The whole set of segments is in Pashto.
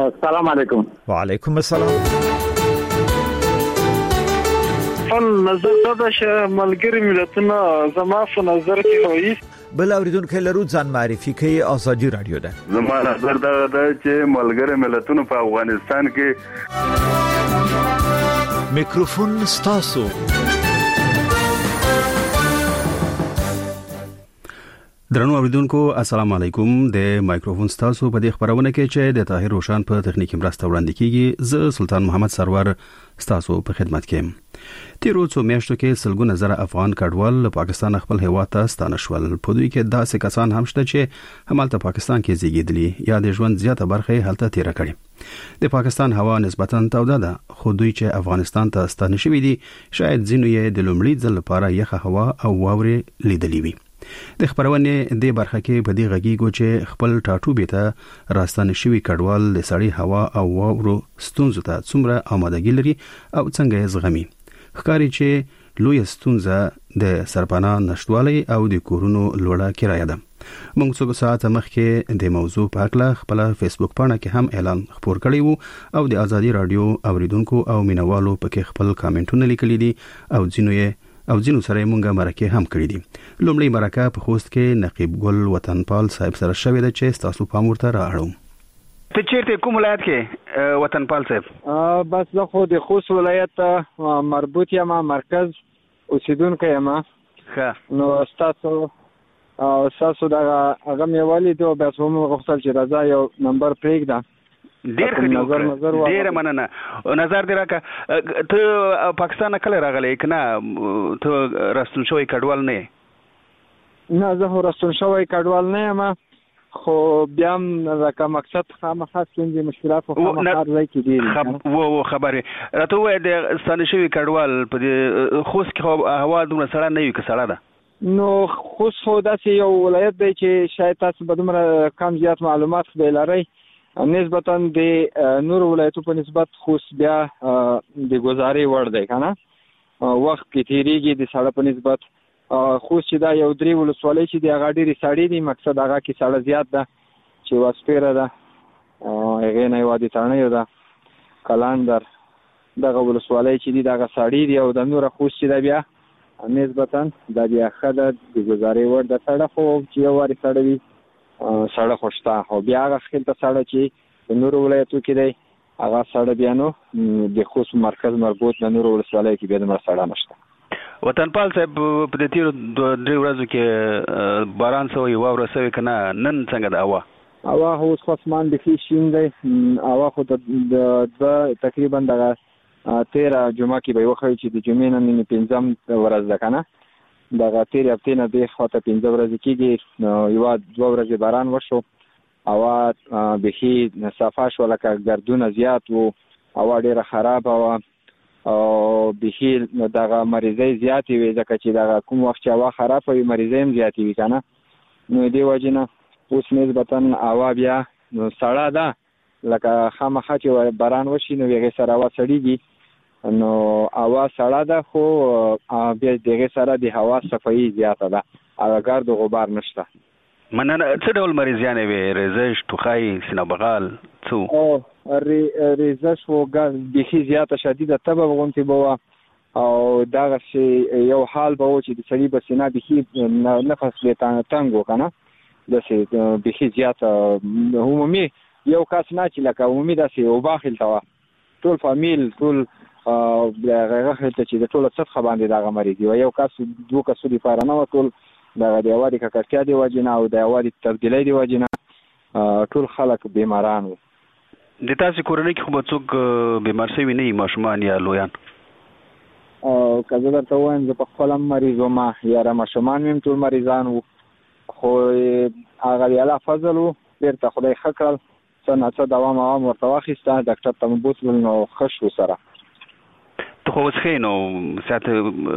السلام علیکم. وعلیکم السلام. نظر دا چې ملګری ملتونه زما په نظر کې وایي بل اوریدونکو لرو ځان معرفي کوي. ازادي رادیو ده. زما نظر دا چې ملګری ملتونه په افغانستان کې میکروفون ستاسو. درنو اوریدونکو السلام علیکم. د مایکروفون ستاسو په دې خبرونه کې چې د طاهر روشان په تخنیکی مرسته وړاندې کیږي. زه سلطان محمد سرور ستاسو په خدمت کې یم. تیرو څو میاشتو کې سلګونه زره افغان کډوال له پاکستان خپل هیواد ته ستانه شول. په دوی کې داسې کسان هم شته چې همالته پاکستان کې زیږیدلي یا د ژوند زیاته برخه هلته تیر کړي. د پاکستان هوا نسبتاً توده ده، خو دوی چې افغانستان ته ستانه شوي دي شاید ځینو یې د لومړي ځل لپاره یخه هوا او واورې لیدلې وي. د خبرونه د برخه کې په دې غږیږو چې خپل ټاټوبې ته راستانه شوي کډوال د سړی هوا او واورو ستونزو ته څومره آمادګي لري او څنګه یې زغمي. ښکاري چې لوی ستونزه د سرپناه نشټوالي او د کورونو لوړه کرایه ده. موږ څو ساعت مخکې د موضوع په اړه خپل فیسبوک پاڼه کې هم اعلان خپور کړی وو او د ازادي رادیو اوریدونکو او مینوالو پکې خپل کامنټونه لیکلي دي او ځینو سره مونږه مرکه هم کړې دي. لومړی مرکه په خوست کې نقیب ګل وطنپال صاحب سره شوې ده چې تاسو پام ورته راوړم. ته چیرته کوم ولایت کې وطنپال صاحب؟ بس زه خو د خوست ولایت مربوط یم، مرکز اوسیدونکی یم. نو تاسو دا هغه مې ولیدو، بس هم غوښتل چې راځه یو نمبر پرېږده. ډیر ښه، ډیر مننه. نظر دی راکړه، ته پاکستان کله راغلی کنه؟ ته راستون شوی کډوال نه؟ نه، زه خو راستون شوی کډوال نه یم، خو بیا هم لکه مقصد خامخا ستونزې مشکلات خو خامخا ځای کې ډېرې خبرې راته ووایه. د ستانه شوي کډوال په دې خوست کې هوا دومره سړه نه وي که سړه ده؟ نو خوست خو داسې یو ولایت دی چې شاید تاسو به دومره کم زیات معلومات به لرئ نسبتا د نورو ولایتو په نسبت. خوست بیا د ګزارې وړ دی که نه، وخت کې تېرېږي د سړه په نسبت. خوست چې دا یو 3 ولسوالۍ چې دی هغه ډېرې سړې دي، مقصد هغه کې سړه زیات ده چې واسپیره ده، هغې نه وادي تڼیو ده، کلندر، دغه ولسوالۍ چې دي دغه سړې دي. او د نوره خوست چې ده بیا نسبتا دا بیا ښه ده، د ګزارې وړ ده. سړه خو چې یو وارې سړه وي سړه خو شته، خو بیا هغه خلته سړه چې د نورو ولایتو کې دی هغه سړه بیا نو د خوست مرکز مربوط د نورو ولسوالیو کې بیا دومره سړه نشته. وطنپال صاحب په دې تیرو 2-3 ورځو کې باران سوی، واوره سوی که نه؟ نن څنګه ده هوا؟ هوا خو اوس خو اسمان بیخي شین دی. هوا خو د تقریبا دغه 13 جمعه کې به وښیي چې د جمعې نه نن 5م ورځ ده که نه، دغه تېرې هفتې نه دې خواته 15 ورځې کېږي. یوه 2 ورځې باران وشو، هوا بیخي صفا شوه، لکه ګردونه زیات وو، هوا ډېره خرابه وه او بیخي دغه مریضۍ زیاتې وي، ځکه چې دغه کوم وخت چې هوا خرابه وي مریضۍ هم زیاتې وي که نه. نو دې وجې نه اوس نسبتا هوا بیا سړه ده، لکه خامخا چې باران وشي نو هغې سره هوا سړېږي. نو هوا سړه ده، خو بیا د هغې سره د هوا صفایي زیاته ده، هغه ګرد و غبار نشته. مننه. څه ډول مریضیانې وې؟ ریزش، ټوخی، سینه بغل، څه؟ ریزش و بیخي زیاته شدیده تبه غوندې به وه، او دغسې یو حال به و چې د سړي به سینه بیخي نفس یې تنګ و که نه، داسې بیخي زیاته عمومي یو کس نه چې لکه عمومي داسې وبا خلته وه، ټول فامیل، ټول هغه خلته چې د ټوله سطحه باندې دغه مریض وه. یو کس 2 کسو دپاره نه وه، ټول دغه د هوا د ککړتیا د وجې نه او د هوا د تبدیلۍ د وجې نه ټول خلک بیماران وو. د تاسې کورنۍ کې خو به څوک بیمار شوي نه وي، ماشومان یا لویان؟ که زه درته ووایم زه په خپله هم مریض وم، یاره ماشومان مې هم ټول مریضان وو، خو هغه د الله فضل وو، بېرته خدای ښه کړل، څه نه څه دوام ورته واخیسته، ډاکټر ته مو بوتلل نو ښه شو سره. ته خو اوس ښه نو صحت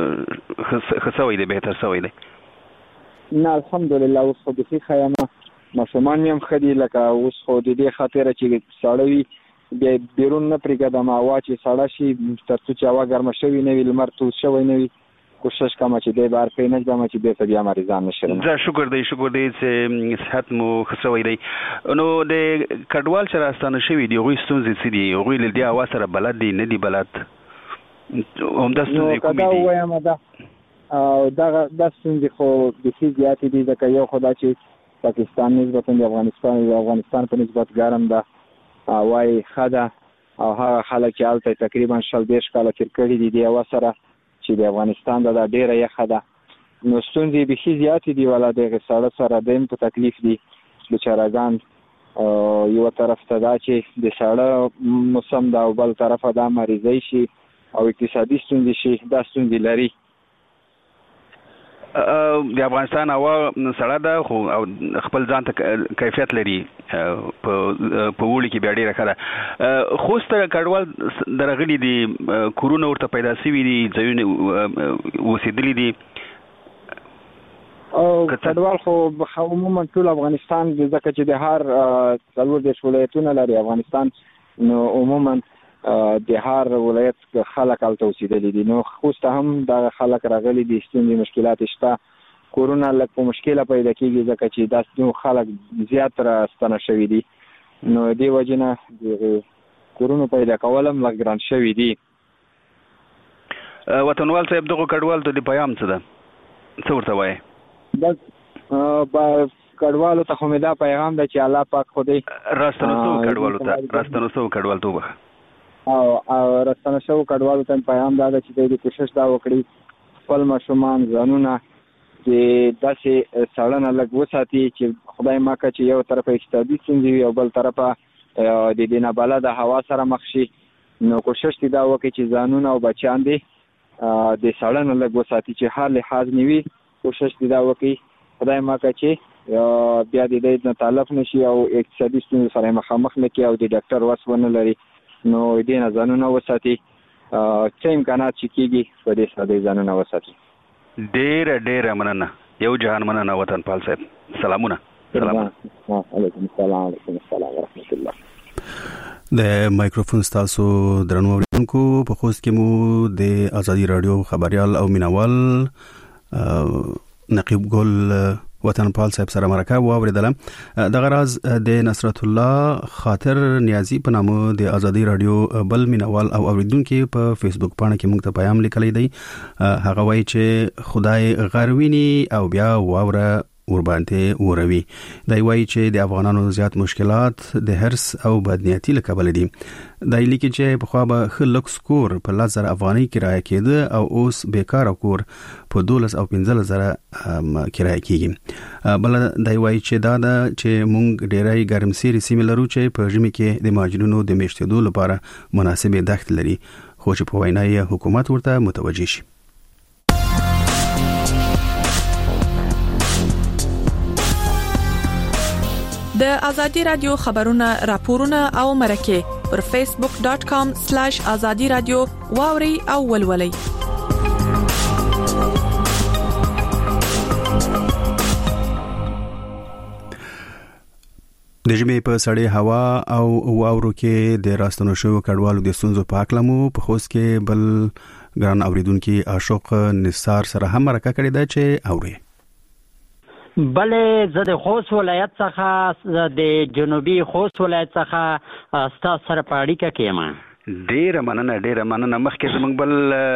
ښه سوی دی، بهتر سوی دی؟ نه الحمدلله اوس خو بیخي ښه یم، ماشومان مې هم ښه دي. لکه اوس خو د دې خاطره چې ساړه وي بیا بیرون نه پرېږدم، هوا چې ساړه شي تر څو چې هوا ګرمه شوې نه وي، لمر تود شوی نه وي، کوشش کوم چې د بار په نه ځم چې د بیا مریضان نشم. زه شکر دی چې صحت مو خسوي دی. نو د کډوال چې راستانه شوی دی غوي ستونزې څه دي؟ غوي له دې اواز سره بلد دي نه دي بلد؟ هم د ستونزې کومې دي؟ نو وایم دا ستونزې خو د څه زیاتې دي ځکه یو خدای چې پاکستان نسبت د افغانستان په نسبت ګرم ده وای خدا او هغه خلک چې الته تقریبا 40 کاله تیر کړي دي د وسره چې د افغانستان د ډیره یخ ده. نو ستونزې به شي زیاتې دي ولا د غساله سره دیم په تکلیف دي بیچارهګان. یو طرف ته دا چې د ساړه موسم دا او بل طرف دا مریضي شي او اقتصادي ستونزې شي دا ستونزې لري. د افغانستان هوا سړه ده خو خپل ځان ته کیفیت لري په وړي کې بیا ډیره ښه خوست کډوال درغلي دي کورونه ورته پیدا شوي دي ځایونه اوسېدلي دي او کډوال خو عموما ټول افغانستان ځکه چې د هر څلور د ولایتونو لري افغانستان نو عموما د هر ولایت خلک الته اوسېدلي دي. نو خوست هم د خلک راغلي دي ستونزې مشکلات شته کورونا لږ په مشکله پیدا کیږي ځکه چې دا خلک زیات راستنه شوي دي نو دی وجنه د کورونا پیدا کولم لږ ګران شوي دي. وطنوال صاحب دغه کډوال ته د پیغام څه ده؟ څه ورته وایي؟ بس کډوالو ته خو مې دا پیغام ده چې الله پاک خدای راستنه شو کډوال ته او راستنه شو کډوالو ته پیغام دا ده چې دوی کوشش دا وکړي خپل ماشومان ځانونه چې داسې سړنه لږ وساتي چې خدای ماکه چې یو طرف اقتصادي ستونزې وي او بل طرفه د دې نه بلده هوا سره مخ شي. نو کوشش دا وکړي چې ځانونه او بچیان دي د سړنه لږ وساتي چې هر لحاظ نیوي. کوشش دا وکړي خدای ماکه چې بیا د دې نه تعلق نشي او اقتصادي ستونزې سره مخامخ نه کړي او د ډاکټر وس ونه لري. نو دې نه ځانونه وساتي څه امکانات چې کېږي په دې سره د ځانونه وساتي. ډېره مننه یو جهان مننه وطنپال صاحب. سلامونه. علیکم السلام ورحمت الله. د مایکروفون تاسو درنو اوریدونکو په خوست کې مو د ازادي رادیو خبريال او مینوال نقیب ګل وطنپال صاحب سره مرکه واوریدله. د غراز د نصرت الله خاطر نیازی په نامه د ازادي رادیو بل مینوال او اوریدونکو په فیسبوک باندې کې موږ ته پیغام لیکلی دی. هغه وایي چې خدای غروینی او بیا واوره ورباندې وروي. دا وایي چې د افغانانو زیات مشکلات د هرس او بدنیتی له کبل دي. دا لیکي چې په خو به خلک سکور په 1000 افغاني کرایه کېده او اوس بیکاره کور په 12 او 15000 کرایه کېږي. بل دا وایي چې دا چې مونږ ډېرای ګرمسيري سیمه لرو چې په ژمي کې د ماجرونو د میشتېدو لپاره مناسبه دښت لري خو چې په وینای حکومت ورته متوجه شي. د ازادي رادیو خبرونه راپورونه او مرکه پر facebook.com/azadi radio واوري او ولولي. د ژمي په سړې هوا او واورو کې د راستنو شو کډوالو د ستونزو په اړه مو په خوست کې بل ګران اوریدونکو اشوق نثار سره هم مرکه کړې ده چې اوري. بله زه د خوست ولایت څخه د جنوبي خوست ولایت څخه ستاسو سره په اړیکه کې یم. ډیره مننه مخکې زموږ بل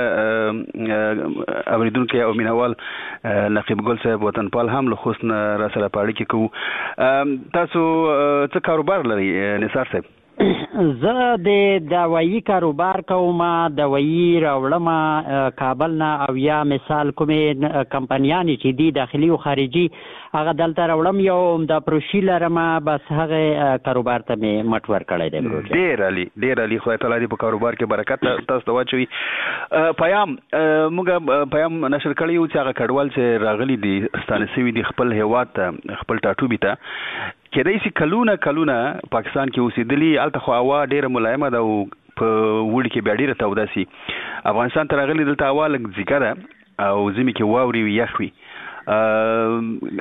اوریدونکو او مینوال نقیب ګل صاحب وطنپال هم له خوست را سره په اړیکه کوو. تاسو څه کاروبار لرئ نثار صاحب؟ زه د دوايي کاروبار کوم. دوايي راوړم کابل نه او یا مثال کومې کمپنیانې چې دي داخلي او خارجي هغه دلته راوړم یو د پروشي لرم بس هغه کاروبار ته مې مټ ور کړی دی. ډېر علي خدای تعالی دې په کاروبار کې برکت تاسو ته واچوي. موږ پیام نشر کړی یو چې هغه کډوال چې راغلي دي ستانه سوي دي خپل هیواد ته خپل ټاټوبي ته کېدای شي کلونه پاکستان کې اوسېدلي الته خو هوا ډېره ملایمه ده او په وړي کې بیا ډېره توده سي. افغانستان ته راغلي دلته هوا لږ ځیګه ده او ژمي کې واوري وي یخ وي.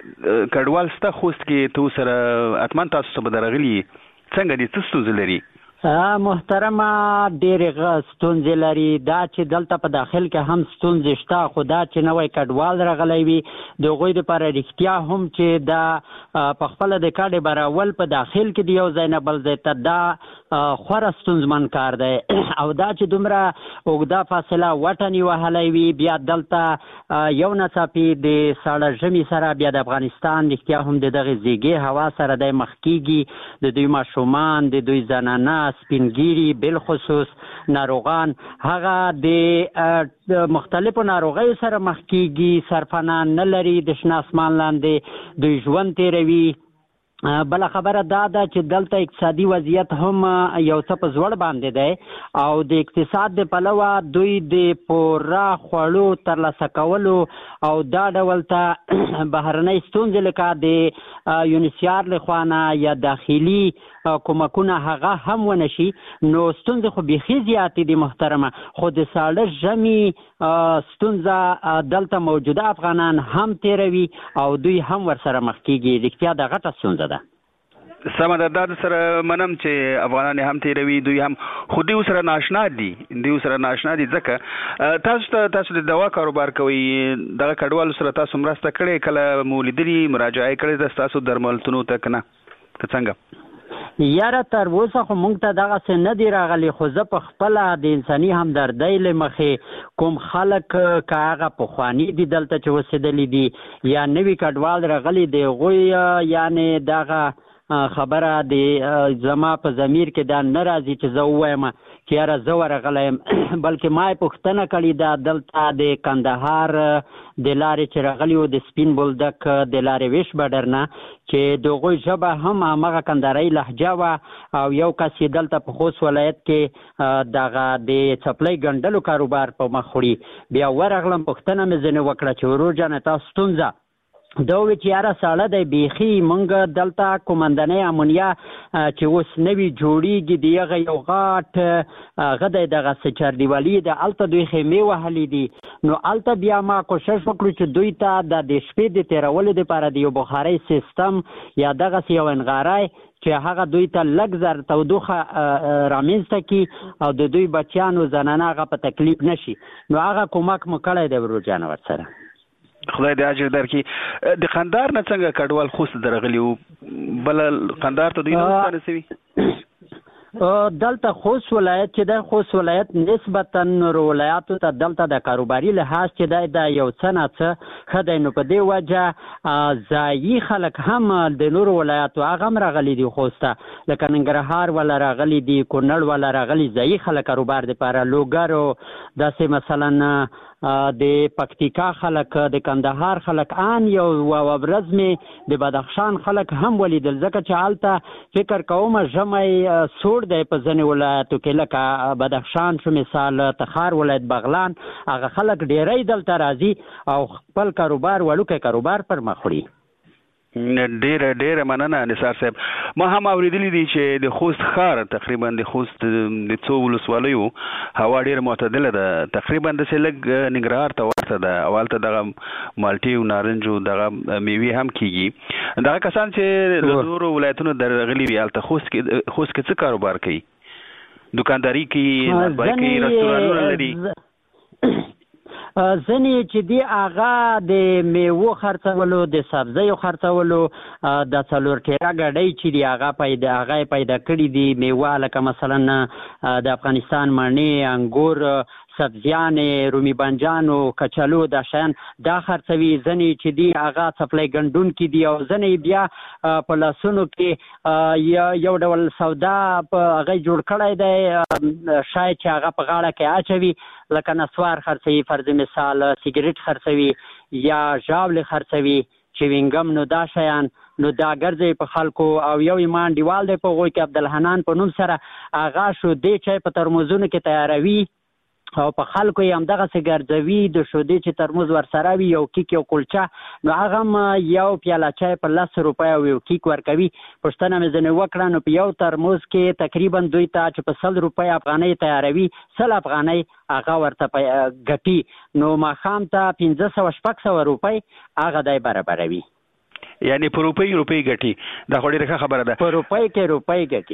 کډوال ستا خوست کې تو سره اتمن تاسو به درغلي څنګه دي څه ستونزې لري محترمه ډېرې ستونزې لري دا چې دلته په داخل کې هم ستونزې شته خو دا چې نوی کډوال راغلی وي د هغوی دپاره رښتیا هم چې دا په خپله د کډې براول په داخل کې د یو ځای نه بل ځای ته دا خورا ستونزمن کار دی او دا چې دومره اوږده فاصله وټنې وهلی وي بیا دلته یو ناڅاپي د ساړه ژمي سره بیا د افغانستان رښتیا هم د دغې زیږې هوا سره دی مخ کېږي د دوی ماشومان د دوی زنانه سپینګیري بالخصوص ناروغان هغه د مختلفو ناروغیو سره مخ کېږي سرپناه نه لري د شنه اسمان لاندې دوی ژوند تېروي بله خبره دا ده چې دلته اقتصادي وضعیت هم یو څه په زوړ باندې دی او د اقتصاد د پلوه دوی د پوره خوړو ترلاسه کولو او دا ډول ته بهرنۍ ستونزې لکه د یونیسیار لخوا نه یا داخلي کومکونه هغه هم ونه شي نو ستونزې خو بیخي زیاتې دي محترمه خو د ساړه ژمي ستونزه دلته موجوده افغانان هم تیروي او دوی هم ورسره مخ کېږي رښتیا د غټه ستونزه ده سمه ده دا سره منم چې افغانان هم تیروي دوی هم خو دوی سره ناشنا دي ځکه تاسو د دوا کاروبار کوئ دغه کډوالو سره تاسو مرسته کړې کله مو لیدلي مراجعه کړې ده ستاسو درملتونو ته که نه که څنګه یاره تر اوسه خو موږ ته دغسې نه دي راغلي خو زه په خپله د انساني همدردۍ له مخې کوم خلک که هغه پخواني دي دلته چې اوسېدلي دي یا نوي کډوال راغلي د هغوی یعنې دغه خبره د زما په ضمیر کې دا نه راځي چې زه ووایم چې یاره زه ورغلی یم بلکې ما یې پوښتنه کړې ده دلته د کندهار د لارې چې راغلي وو د سپین بولدک د لارې ویش بډر نه چې د هغوی ژبه هم همغه کندهارۍ لهجه وه او یو کس یې دلته په خوست ولایت کې دغه د څپلۍ ګنډلو کاروبار په مخ وړي بیا ورغلم پوښتنه مې ځینې وکړه چې ورور جانه تاسو ستونزه دا وی چې یاره ساړه دی بیخي موږ دلته کومندنۍ امونیا چې اوس نوي جوړیږي د هغه یو غټ هغه دی دغسې چاردیوالي د هلته دوی خیمې وهلي دي نو هلته بیا ما کوشش وکړو چې دوی ته د شپې د تېرولو دپاره د یو بخارۍ سیستم یا دغسې یو انغاری چې هغه دوی ته لږ زر تودوخه رامنځته کړي او د دوی بچیانو زنانه هغه په تکلیف نشي نو هغه کومک مو کړی دی ورور جانه ورسره خدای دې اجر درکړي د قندهار نه څنګه کډوال خوست درغلي وو بل قندهار ته دوی نه ورسوي دلته خوست ولایت چې د خوست ولایت نسبتا نورو ولایاتو ته دلته د کاروباري لحاظ چې د یو څه نه څه ښه دی نو په دې وجه ځایي خلک هم د نورو ولایاتو هغه هم راغلي دي خوست ته لکه ننګرهار والا راغلي دي کونړ والا راغلي ځایي خلک کاروبار دپاره لوګرو داسې مثلا د پکتیکا خلک د کندهار خلک ان یو ورځ مې د بدخشان خلک هم ولیدل ځکه چې هلته فکر کوم ژمی سوړ دی په ځینې ولایاتو کې لکه بدخشان شو مثال تخار ولایت بغلان هغه خلک ډیری دلته راځي او خپل کاروبار وړوکی کاروبار پر مخ وړي ډیره مننه نثار صاحب ما هم اوریدلی دي چې د خوست ښار تقریبا د خوست د څو ولسوالیو هوا ډیره معتدله ده تقریبا داسې لږ ننګرهار ته ورته ده او هلته دغه مالټې او نارنج او دغه میوې هم کیږي دغه کسان چې له نورو ولایتونو درغلي وي هلته خوست کې څه کاروبار کوي دوکانداري کوي نسباري کوي رستورانونه لري ځینې چې دی هغه د میوو خرڅولو د سبزیو خرڅولو د څلور ټیره ګاډۍ چې دی هغه پیدا کړي دي میوه لکه مثلا د افغانستان مڼې انګور سبزیانې رومي بانجانو کچالو دا شیان دا خرڅوي ځینې چې دی هغه څپلۍ ګنډونکي دي او ځینې بیا په لاسونو کې یو ډول سودا په هغه جوړ کړی دی شاید چې هغه په غاړه کې اچوي لکه نسوار خرڅوي فرض مثال سیګریټ خرڅوي یا ژاولې خرڅوي چوینګم نو دا شیان نو دا ګرځي په خلکو او یو ایمان دیوال دی په هغوی کې عبدالحنان په نوم سره هغه شودې چای په ترموزونو کې تیاروي او په خلکو یې همدغسې ګرځوي د شودې چې ترموز ورسره وي یو کیک یو کلچه نو هغه هم یو پیاله چای په 10 روپۍ او یو کیک ورکوي پوښتنه مې ځینې وکړه نو په یو ترموز کې تقریبا دوی ته چې په 100 روپۍ افغانۍ تیاروي 100 افغانۍ هغه ورته ګټي نو ماښام ته 1500 شپږ سوه روپۍ هغه دی برابروي یعنی په روپۍ ګټي دا خو ډیره خبره ده په روپۍ ګټي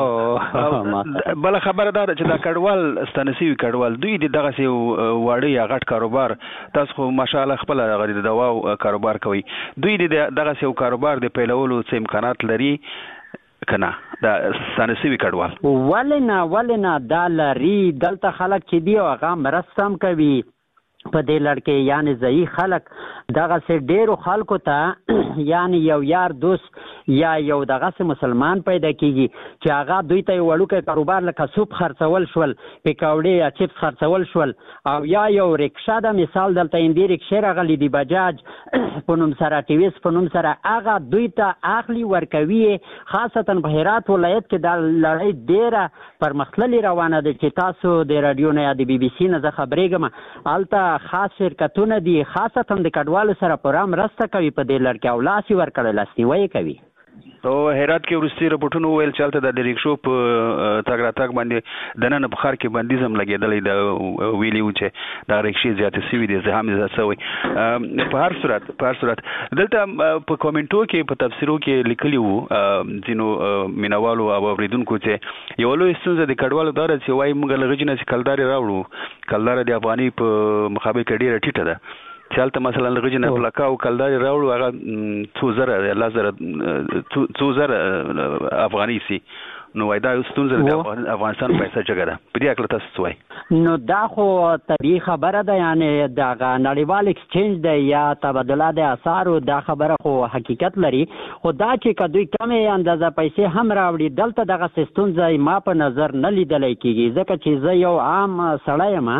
او بل خبره ده چې دا کډوال ستانسي کډوال دوی دغه سي واړی غټ کاروبار تاسو خو ماشاءالله خپل غری د دوا کاروبار کوي دوی دغه سي کاروبار د پیلولو څه امکانات لري کنه دا ستانسي کډوال ولنا دا لري دلته خلک چې دی هغه مرستم کوي په دې لړکې یعنی ځای خلک دغه سه ډیرو خلکو ته یعنی یو یار دوست یا یو دغه سه مسلمان پیدا کیږي چې هغه دوی ته وړوکې کاروبار لکه سوپ خرڅول شول پکوړې یا چپس خرڅول شول او یا یو رکشا د مثال دلته اندی رکشا راغلی دی بجاج په نوم سره ټیویس په نوم سره هغه دوی ته اخلي ورکوي خاصتا په هرات ولایت کې د لړۍ ډیره پرمختللي روانه ده چې تاسو د رادیو نه یا د بي بي سي نه خبرېږم الته خاص شرکتونه دي خاصتا د کډوالو سره پرام راسته کوي په دې لړ کې او لاسي ورکړل لاستیوي کوي او هرات کې ورستي رپورټونه ویل چلته د ریکشو په تاګ راتګ باندې د نن په خار کې بندیزم لګیدلې د ویلیو چې د ریکشې زیاتې سوي دي زه هم زه سوي په هر صورت دلته په کومنټو کې په تفسیرو کې لیکلی وو ځینو مینوالو او اوریدونکو چې یو لوی ستونزه د کډوالو دار چې وایي موږ لږ نه کلدار راوړو کلدار د افغاني په مقابل کې ډیره ټیټه ده چالت مثلا لغجنه پلاکاو کلداري راوړو هغه 2000 افغاني سي نو وای دا ستونزه د افغانستان پیسې جګړه په دې اړه تاسو وایي نو دا خو طبيعي خبره ده یعنی دا نړیوال ایکسچینج دی یا تبادله د اسعارو دا خبره خو حقیقت لري خو دا چې کدوې کمې اندازه پیسې هم راوړي دلته دغه ستونزه ما په نظر نه لیدل کېږي ځکه چې زه یو عام سړی یم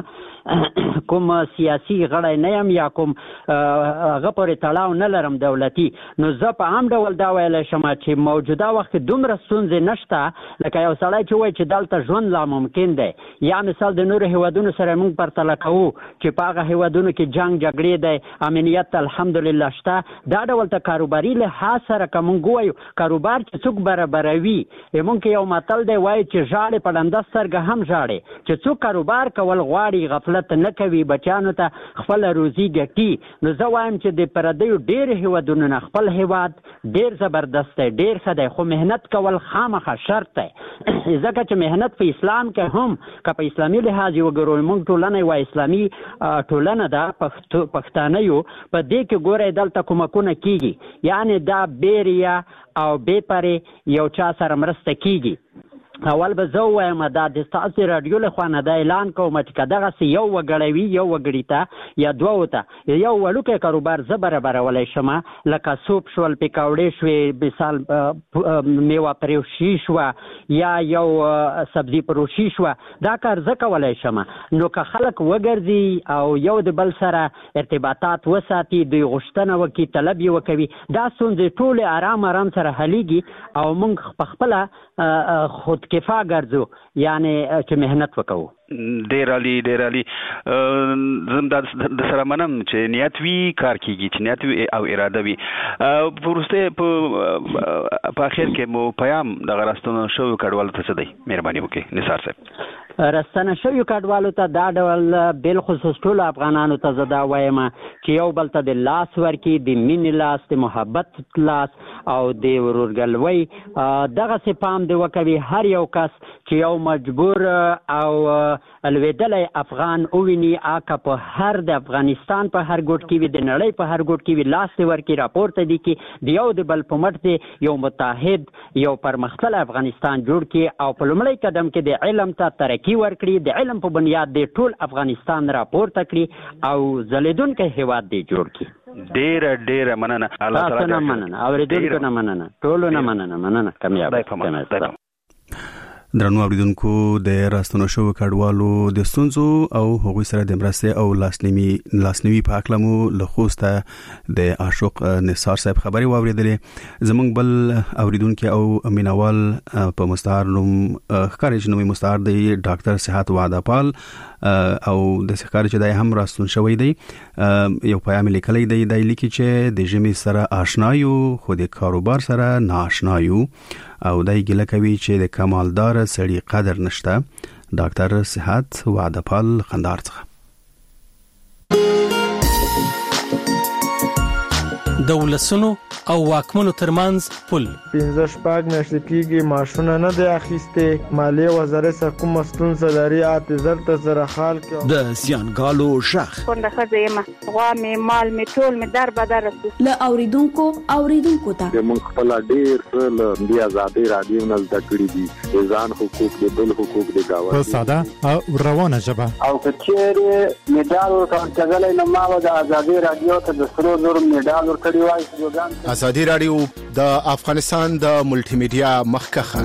کوم سیاسي غړی نه یم یا کوم هغه پورې تړاو نه لرم دولتي نو زه په عام ډول دا ویلی شم چې موجوده وخت دومره ستونزې نشته لکه یو سړی چې وایي چې دلته ژوند لا ممکن دی یا مثال د نورو هیوادونو سره موږ پرتله کوو چې په هغه هیوادونو کې جنګ جګړې دی امنیت الحمدلله شته دا ډول ته کاروباري لحاظ سره که موږ ووایو کاروبار چې څوک برابروي موږ یو متل دی وایي چې ژاړې په ړنده سترګه هم ژاړې چې څوک کاروبار کول غواړي غفلت نه کوي بچانو ته خپل روزي ګټي نو زه وایم چې د پردیو ډېر هیوادونو نه خپل هیواد ډېر زبردست دی ډېر ښه دی خو مهنت کول خامخا شرط دی ځکه چې مهنت په اسلام کې هم که په اسلامي لحاظ وګورو موږ ټولنه یوه اسلامي ټولنه ده پښتانه یو په دې کې ګورئ دلته کومکونه کیږي یعنی دا بیریا او بېپرې یو چا سره مرسته کیږي اول به زه ووایم دا د ستاسو راډیو له خوا نه دا اعلان کوم چې که دغسې یو وګړی وي یو وګړي ته یا دوو ته یو وړوکی کاروبار زه برابرولی شم لکه سوپ شول پکوړې شوې مثال میوه پروشي شوه یا یو سبزي پروشي شوه دا کار زه کولی شم نو که خلک وګرځي او یو د بل سره ارتباطات وساتي دوی غوښتنه وکړي طلب یې وکوي دا ستونزې ټولې آرام سره حلیږي او موږ په خپله خود کفا ګرځو یعنی چې مهنت وکړو ډیر علي زم د سره منم چې نیت وی کار کیږي چې نیت وی او اراده وی پرسته په اخر کې مو پیام د غراستونو شو کډوال ته څه دی مهرباني وکړئ نثار صاحب راستنه شوی کډوالو ته دا ډول بل خصوص ټول افغانانو ته زدا وایم چې یو بل ته د لاس ورکی د مینې لاس د محبت لاس او د ورورګلوي دغه څه پام دی وکوي هر یو کس چې یو مجبور او الویدلې افغان اوویني آکه په هر د افغانستان په هر ګوټ کې وي د نړۍ په هر ګوټ کې وي لاس دی ورکی راپورته دي کې د یو د بل په مټ دی یو متحد یو پرمختللی افغانستان جوړ کړي او په لومړی قدم کې د علم ته ترقي ورکړي د علم په بنیاد د ټول افغانستان راپورته کړي او ځلیدونکی هیواد دی جوړ کړي ډیره مننه الله تعالی نه مننه اوریدونکو نه مننه ټولو نه مننه کامیاب درنو اوریدونکو د راستنو شو کډوالو د ستونزو او هغوی سره د مرستې او لاسنیوي په اړه مو له خوسته د عاشق نثار صاحب خبري واوریدلې زمونږ بل اوریدونکو او مینوال په مستعار نوم خارج نومي مستعار دی ډاکټر صحت وعده پال او د ښکار چې دای هم راستون شوی دی یو پیغام لیکلی دی د لیکي چې د جمی سره آشنایو خو د کاروبار سره ناشنایو او دای ګله کوي چې د کمالدار سړي قدر نشته ډاکټر صحت وعده پال خندار څخه د ولسونو او واکمنو ترمنځ پل. 15 میاشتې کېږي ماشونه نه دی اخیسته. مالیه وزارت څخه کوم ستونزه لري اعتذار ته سره حال کې. د سیانګالو شخ څنګه خزیمه غوا می مال می ټول می در بدر ل اوریدونکو ته موږ خپل ډیر له دی آزادۍ رادیو نه زده کړی دي ځان حقوق د بل حقوق د گاوه په ساده او روانه ژبه او کچېره میډال ورکړل نه ما د آزادۍ رادیو ته د سرو زر میډال ورکړی وای. آزادۍ رادیو د افغانستان د ملټي میډیا مخکخه.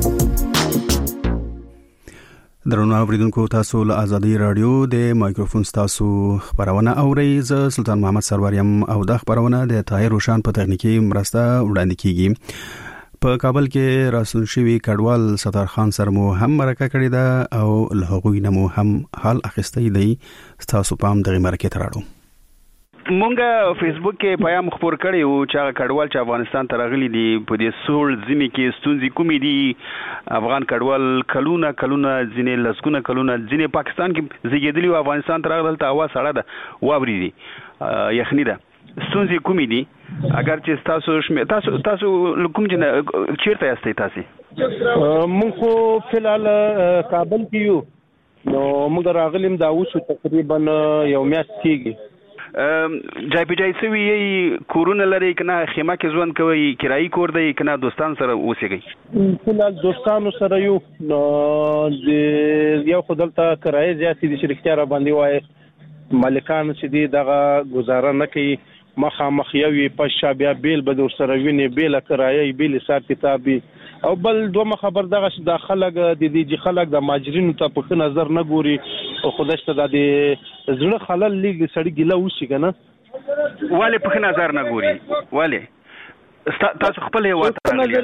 درنو اوریدونکو تاسو له آزادۍ رادیو د مایکروفون تاسو خبرونه اورئ. زه سلطان محمد سروریم او د خبرونه د طاهر روشان په تخنیکی مرسته وړاندې کیږي. په کابل کې راسل شوی کډوال ستار خان سره مو هم مرکه کړې ده او له هغوی نه مو هم حال اخیستی دی. تاسو پام دغه مرکه تراړو. مونږه فیسبوک کې پیغام خبر کړی او چې کډوال چې افغانستان ته راغلي دي په دې سول ځینې کې ستونزې کومې دي. افغان کډوال کلونه ځینې لسګونه کلونه ځینې پاکستان کې زیږیدلي او افغانستان ته راغلل ته هوا سړه ده واوري دي یخني ده ستونزې کومې دي. اگر چې تاسو کوم چیرته یاستئ تاسو؟ مونږ خو فلحال کابل کې یو نو موږ راغلیم دا اوس تقریبا یو میاشت کېږي. جای په جای سوي کورونه لري کنه خیمه کې ژوند کوي کرایي کور دی کنه دوستان سره اوسېږي؟ فلحال دوستانو سره یو نو یو خدلته کرایي زیاتې دي شرکتیا را باندې وای مالکان چې دي دغه گزاره نه کوي مخامخ یوې پښه بیا بیل به در سره ویني بیل کرایي بیل حساب کتابي او بل دوه خبر دغه د خلک د دې خلک د ماجرینو ته په نظر نه ګوري او خدای ته د زړه خلل لګ سړی ګیله وشي کنه والے په نظر نه ګوري. والے تاسو خپل هوا ته راغلی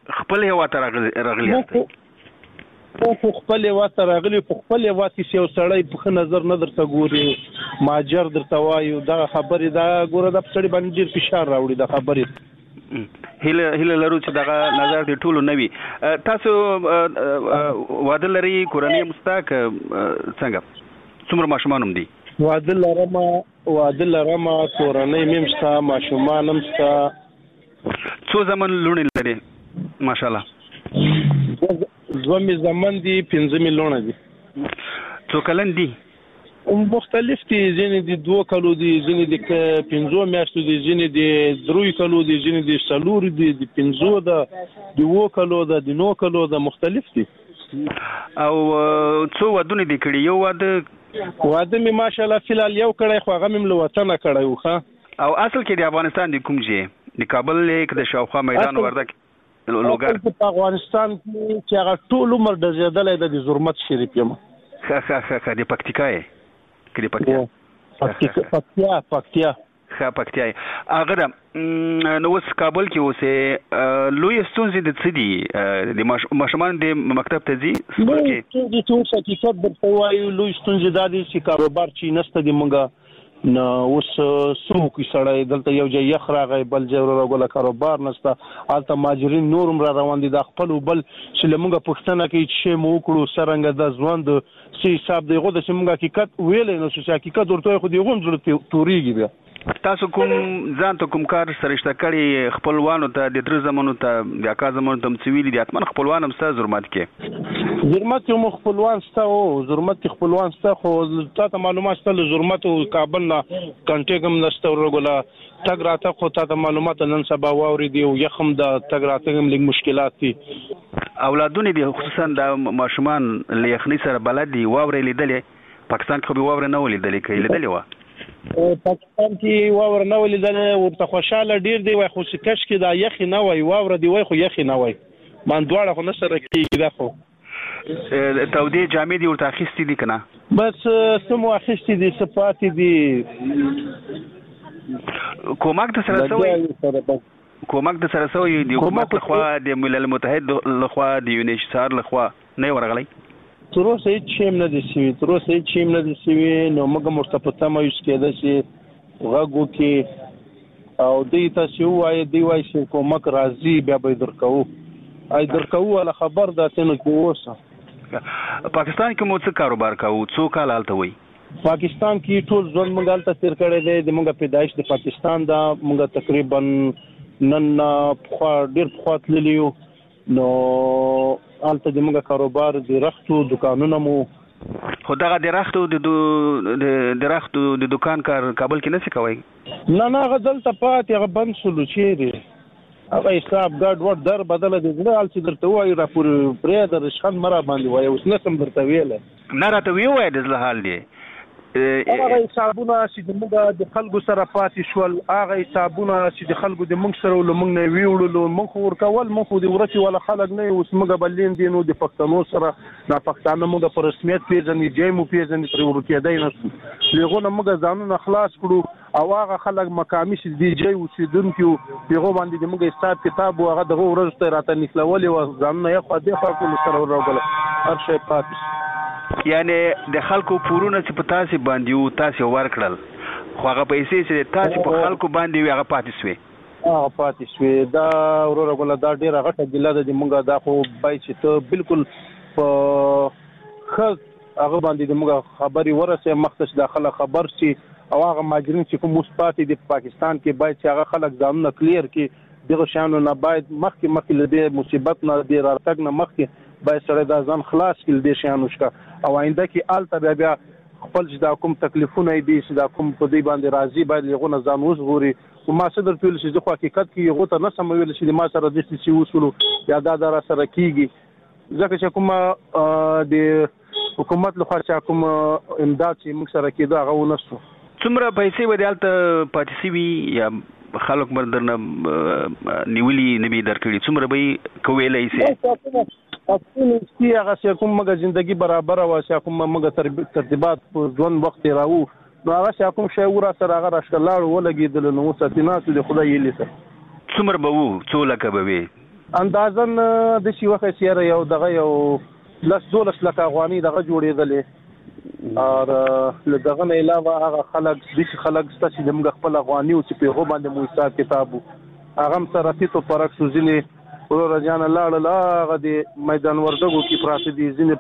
په خپل هوا ته راغلی په خپل هوا کې یو سړی په نظر نه درته ګوري ماجر درته وایو دا خبرې دا ګوره د سړی باندې ډیر فشار راوړي د خبرې هله لرو چې دغه نظر دی ټولو نوي. تاسو واده لري کورنۍ مستاک څنګه څومره ماشومان هم دي؟ واده لرم کورنۍ مې شته ماشومان هم شته. څو زمن لونې لري؟ ماشاءالله زمي زمن دي 15 لونه دي. څو کلن دي؟ مختلف دي ځینې دي 2 کلو دي ځینې دي 15 میاشتو دي ځینې دي 3 کلو دي ځینې دي 4 دي 15 ده 2 کلو ده 9 کلو ده مختلف دي. او څو ودونه دي کړي؟ یو واده می ماشاءالله فلحال یو کړی خو هغه مم له وطن کړی وخه. او اصل کې د افغانستان د کوم ځای د کابل لیک د شاوخوا میدان وردک لوګر په افغانستان کې چې هغه ټول عمر د زیادلې د زرمت شریف یم. ښه د پکتیکا پکتیا هغه نو اوس کابل کې اوسه لوی ستونزې د څه دي د ماشومان د مکتب ته ځي ستونزې ټول حقیقت درته وایو لوی ستونزې دا دي چې کاروبار چې نشته دی مونږه نو اوس سوق سړی دلته یو ځای یخ راغی بل ځای راغله کاروبار نشته الته ماجرین نورم را روان دي د خپل بل چې لمونږه پښتنه کې چې مو وکړو سرنګ د ځوند سي حساب دی غو د سیمږه حقیقت ویلې نو چې حقیقت ورته خو دی غون زړه توريږي بیا. تاسو کوم ځان ته کوم کار سرشته کړی خپلوانو ته د تر زمانو ته د اکا زمانو ته مڅویلی دي اتمن خپلوان هم ستاسو زرمت کې یو خپلوان ستاسو زرمت خپلوان ستاسو خو تاسو معلومات ستاسو زرمت او کابل نه کنټیګ هم نشته ورغله تګ راته خو تاسو معلومات نن سبا واوري دی او یخم د تګ راته هم لږ مشکلات دي. اولادونه دي خصوصا د ماشومان له یخني سره بلد دي واوري لیدلې پاکستان کې به واوري نه ولیدلې کې لیدلې و پاکستان کې واور نه ولیدل ورته خوشاله ډیر دی وای خو کش کې دا یخ نه وای واور دی وای خو یخ نه وای مان دواړه خو نشره کېږي دا خو تودې جامې دي ورته اخیستې دي کنه بس سمو اخیستې دي صفاتې دي کومک د سره سوی دی حکومت لخوا د ملل متحد لخوا د یونیسار لخوا نه ورغلی تر اوسه هیڅ شی نه دي سوي نو موږ مرتبطه مې یوز کېده چې غوږو کې او دې تاسو وایي چې کومک راځي بیا به درکو ولا خبر داتنه کې اوسه. پاکستان کې مو څه کاروبار کوو څو کال حالت وای؟ پاکستان کې ټول ځون مونږ حالت تیر کړی دی د مونږ پیدایش د پاکستان دا مونږ تقریبا نن خو ډیر خاط لیو نو البته د موږ کاروبار د رختو دکانونو مو خدغه د رختو د دکان کار کابل کې نشي کوي نه غزل ته پات هغه بند شلو چیرې هغه حساب ګډ وډ در بدل دي زړه الڅ درته وایي را پرې در شخن مرا باندې وایي اوس نسم درته ویل نه راته ویوای د حال دی هغه حسابونه چې موږ د خلکو سره پاتې شول هغه حسابونه چې د خلکو د موږ سره ول موږ نه ویوړلو موږ ورکول موږ د ورته ولا خلک نه اوس موږ بلین دي نو د پښتنو سره نه پښتانه موږ په رسمیت پیژنې جېمو پیژنې پر ورکېدای نه لغونه موږ ځانونه خلاص کړو او هغه خلک مقامي چې دی جې اوسیدونکو پیغو باندې د موږ حساب کتاب او هغه دغه ورځ ته راته نکلولې و ځانونه یې خو دې خلکو سره ورغله هر شي پاتې یعنی د خلکو پورونه چې په تاسو باندې یو تاسو ورکړل خو هغه پیسې چې تاسو په خلکو باندې وي هغه پاتې شوي دا ورغله دا ډیره غټه ګیله ده د موږ دا خو بای چې ته بالکل په خل هغه باندې د موږ خبري ورسه مختص داخله خبر شي او هغه ماجرین چې کوم مثبت دي په پاکستان کې باید چې هغه خلک ځانونه کلیر کړي دغه شانو نه باید مخکې له مصیبت نه دی راتګ نه مخکې باید سره د ځان خلاص کړي د شانو شکا او آینده کې آلته بیا خپل چې دا کوم تکلیفونه دي چې دا کوم په دې باندې راضي باید لغونه ځان وزغوري او ما صدر ټول چې ځکه حقیقت کې یو ته نه سمویل چې ما سره د سې وصولو یا دا در سره کیږي ځکه چې کوم د حکومت لخوا چې کوم امداد چې موږ سره کېده هغه ونسو څومره پیسې ودیالته پاتې وي یا خلک مردنه نیولي نبی درکړي څومره به کویلای سي اصل چې هغه چې کوم موږ ژوندۍ برابر او چې کوم موږ ترتیبات په ځوان وخت راو نو هغه چې کوم شی ورا سره هغه راشکلاړ ولګیدل نو ستینات د خدای یې لیسه څومره به وو څو لکه به وي اندازن د شي وخت سیاره یو دغه یو 12 لک افغاني دغه جوړېدل او دغه نه علاوه هغه خلک ستاسو د موږ خپل افغاني او چې په باندې مو حساب کتابو هغه سره تیتو پرک سوزلي ورو رجان لاړ هغه د میدان وردګو کې پراته دي ځینې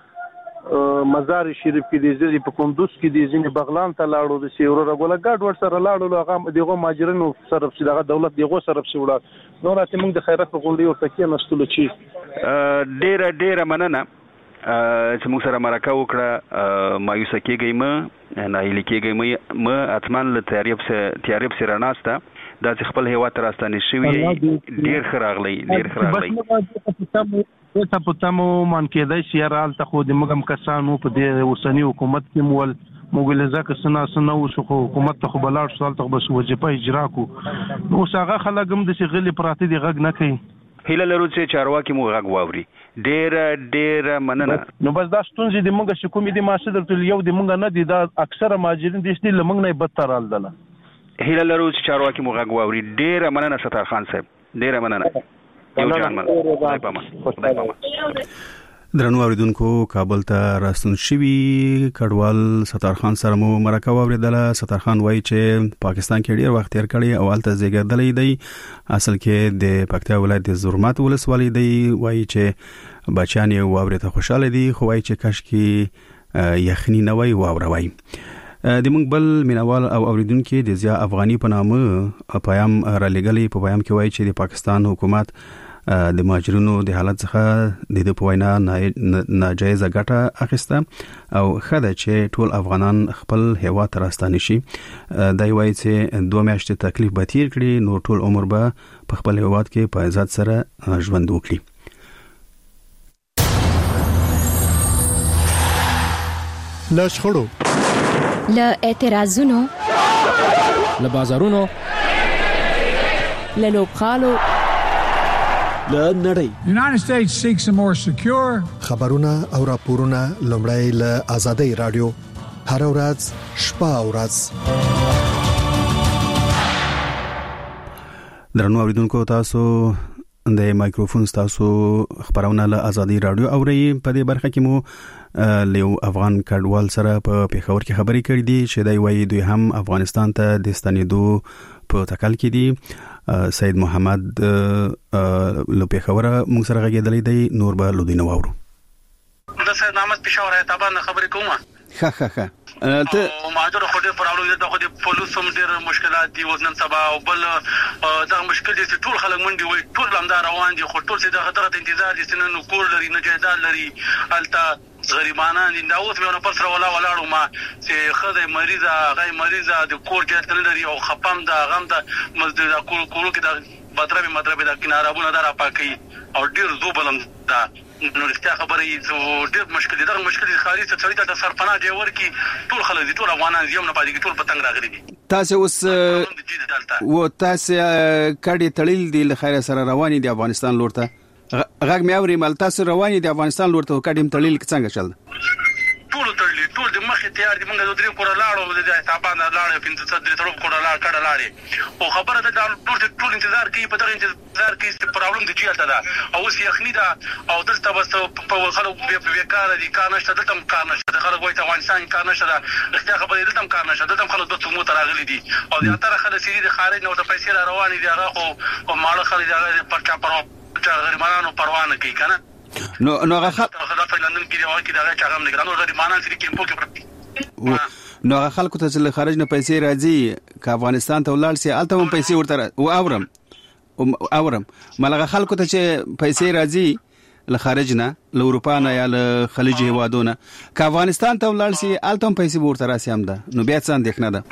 په مزار شریف کې دي ځینې په کندوز کې دي ځینې بغلان ته لاړو د سی ورو رګول ګډ ور سره لاړو هغه دغه ماجرینو سره چې دغه دولت دغه سره چې وړه نو راته موږ د خیرات په غونډې ورته کې نستلو چی ډېر مننه چې موږ سره مرکه وکړه مایوس کېږئ ما نه هیله کېږئ ما اتمن له تیارب سره ناسته دا چې خپل هیواد راستانه شوی ډیر خراغلی ته په تاسو مان کېدای شي رال ته خو د مګم کسانو په د اوسنی حکومت کې مول موګلزه کسنا سنو شو حکومت ته خو بلاړ سوال ته بس وظیفه اجرا کو نو څنګه خلګم د شغلې پراته دی غږ نه کوي هیله لرو چې چارواکي مو غږ واوري ډیر مننه نو بس دا ستونزې د موږ شکومې د ماسه درته یو د موږ نه دي دا اکثره ماجرین د شتي لمنګ نه بدتر حال ده هیله لرو چې چارواکي مو غږ واوري ډیر مننه ستار خان صاحب ډیر مننه یو جان مننه درنو اوریدونکو کابل ته راستون شوی کډوال ستار خان سره مو مرکه واوریدله ستار خان وایي چې پاکستان کې ډیر وخت تیر کړی او الته زیږیدلی دی اصل کې د پکتیا ولایت د زرمات ولسوالۍ دی وایي چې بچیان یې واورې ته خوشاله دي خو وایي چې کاش کې یخني نه وای واوروي د موږ بل مینوال او اوریدونکو د زیا افغاني په نامه پیام را لګلې په پیام کې وایي چې د پاکستان حکومت د مهاجرونو د حالت څخه د پوینا ناجایز ګټه اخیسته او خدای چې ټول افغانان خپل هیواد ته راستانه شي دای وایي چې 2 میاشتې تکلیف به تیر کړي نو ټول عمر به په خپل هیواد کې په عزت سره ژوند وکړي لاشخړو له اعتراضونو له بازارونو له لوبخالو له نړۍ United States seeks a more secure خبرونه او راپورونه لومړی له آزادۍ رادیو هر ورځ شپه او ورځ درنو اوریدونکو تاسو د مایکروفون تاسو خبرونه له آزادۍ رادیو اوري په دې برخه کې مو لیو افغان کډوال سره په پیښور کې خبرې کړې دي چې دوی وایي دوی هم افغانستان ته د ستنېدو په تکل کې دي سید محمد له پیښور موږ سره غږېدلی دی نور به لودینه واورو د سید محمد پیښور ته باندې خبرې کوم ښه ته ماجر خو دې پرابلم ده، خو دې پولیس هم ډېر مشکلات دي وزن سبا او بل دا مشکل دي چې ټول خلک منډي وي، ټول همدار روان دي، خو ټول چې د خطر انتظار دي چې نن کور لري نه جایداد لري الته غریبانان دي. دا اوس مې نه پر سره ولاړو ما چې خدای مریضه د کور جات لري او خپم دا غم دا مزد دا کورو کې دا مطلب دا کنارهونه دا را پاکي او ډېر زوبلم دا نو رښتیا خبره یې ډېر مشکل دي. دا مشکل دي خالي څه چړې ته سرپناه دی ورکی ټول خلک دي، ټول افغانان دي، نه پاتې ټول پتنګ راغلي دي. تاسو اوس و تاسو کډي تړل دي لخيره سره رواني دي افغانستان لورته غږ مې اوري مل تاسو رواني دي افغانستان لورته کډي تړل څنګه چل ټول د مخه تیار دي. موږ د درې کور لاړو د حسابان لاړو پنځه صدر تر کور لاړ کډه لاړې او خبره ده ټول انتظار کوي، په دغه انتظار کې څه پرابلم دي چې ده او اوس یخني ده او دلته بس په خلک بیکاره دي، کار نشته، دلته کار نشته، خلک وایي افغانستان کار نشته، رښتیا خبره دلته کار نشته، دلته خلک د څو موټر راغلي دي او د اتره خلک سړي د خارج نو د پیسې را رواني دي، هغه خو ماړه خلک هغه پرچا غریبانو پروا نه کوي کنه. نو هغه لندن کې دی او کې دا چاغم نه نو غریبانان چې کیمپو کې پرتی نو هغه خلکو ته چې خارج نه پیسې راځي که افغانستان ته ولاړ سي الته هم پیسې ورته اورم ملغه خلکو ته چې پیسې راځي له خارج نه له اروپا نه یا له خلیج هیوادونو که افغانستان ته ولاړ سي الته هم پیسې ورته راسي هم ده. نو بیا څه اندېښنه ده؟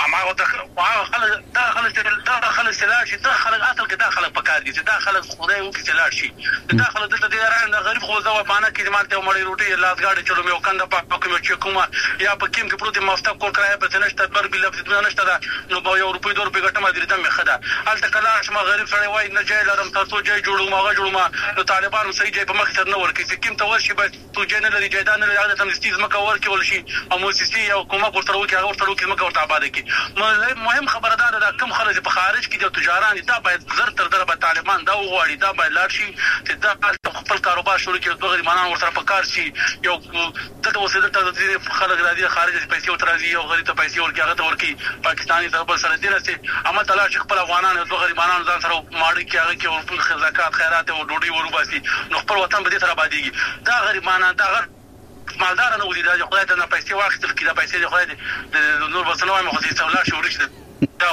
خلک سلاړ شي، دا خلک اصل کې دا خلک پکار دي چې دا خلک خدای وکړي سلاړ شي، دا خلک دلته د ایران د غریب خو زو باندې کې مالته مړی روټي لاسګاډي چلو مې وکنده په کوم چې کومه یا په کوم کې پروت مافتا کول کرای په نشته بر بل لفظ نشته دا نو په یو روپۍ 2 روپۍ ګټه ما دې دمه خدا الته کلاش ما غریب سره وای نه جای لرم تاسو جای جوړو ما نو طالبانو صحیح جای په مخ سر نه ورکی چې کوم ته ورشي به تو جای نه لري جایدان نه لري تم استیز مکه ورکی ول شي او موسسي او کومه ورته ورکی هغه ورته ورکی مکه ورته آباد کی. مهم خبره ده کم خلک په خارج کې د تجاران دا باید زر تر در به طالبان دا وغواړي، دا باید لاړ شي چې دا خپل کاروبار شروع کړي، د غریبانو ورسره په کار شي. یو دغه وسیله ته د خلک راځي خارج پیسې وترازي او غریب ته پیسې ورکړي هغه ته ورکړي پاکستاني طرف سره دي راسي اما تلاش خپل افغانان او غریبانو ځان سره ماړي کې هغه کې زکات خیرات او ډوډۍ ورباسي نو خپل وطن به دې سره آبادیږي. دا غریبانان دا مالدار نه ولې دا خدای ته نه پیسې واخیستل کړي، دا پیسې د خدای د نور بسنوي مخ دې څولا شي ورشي دا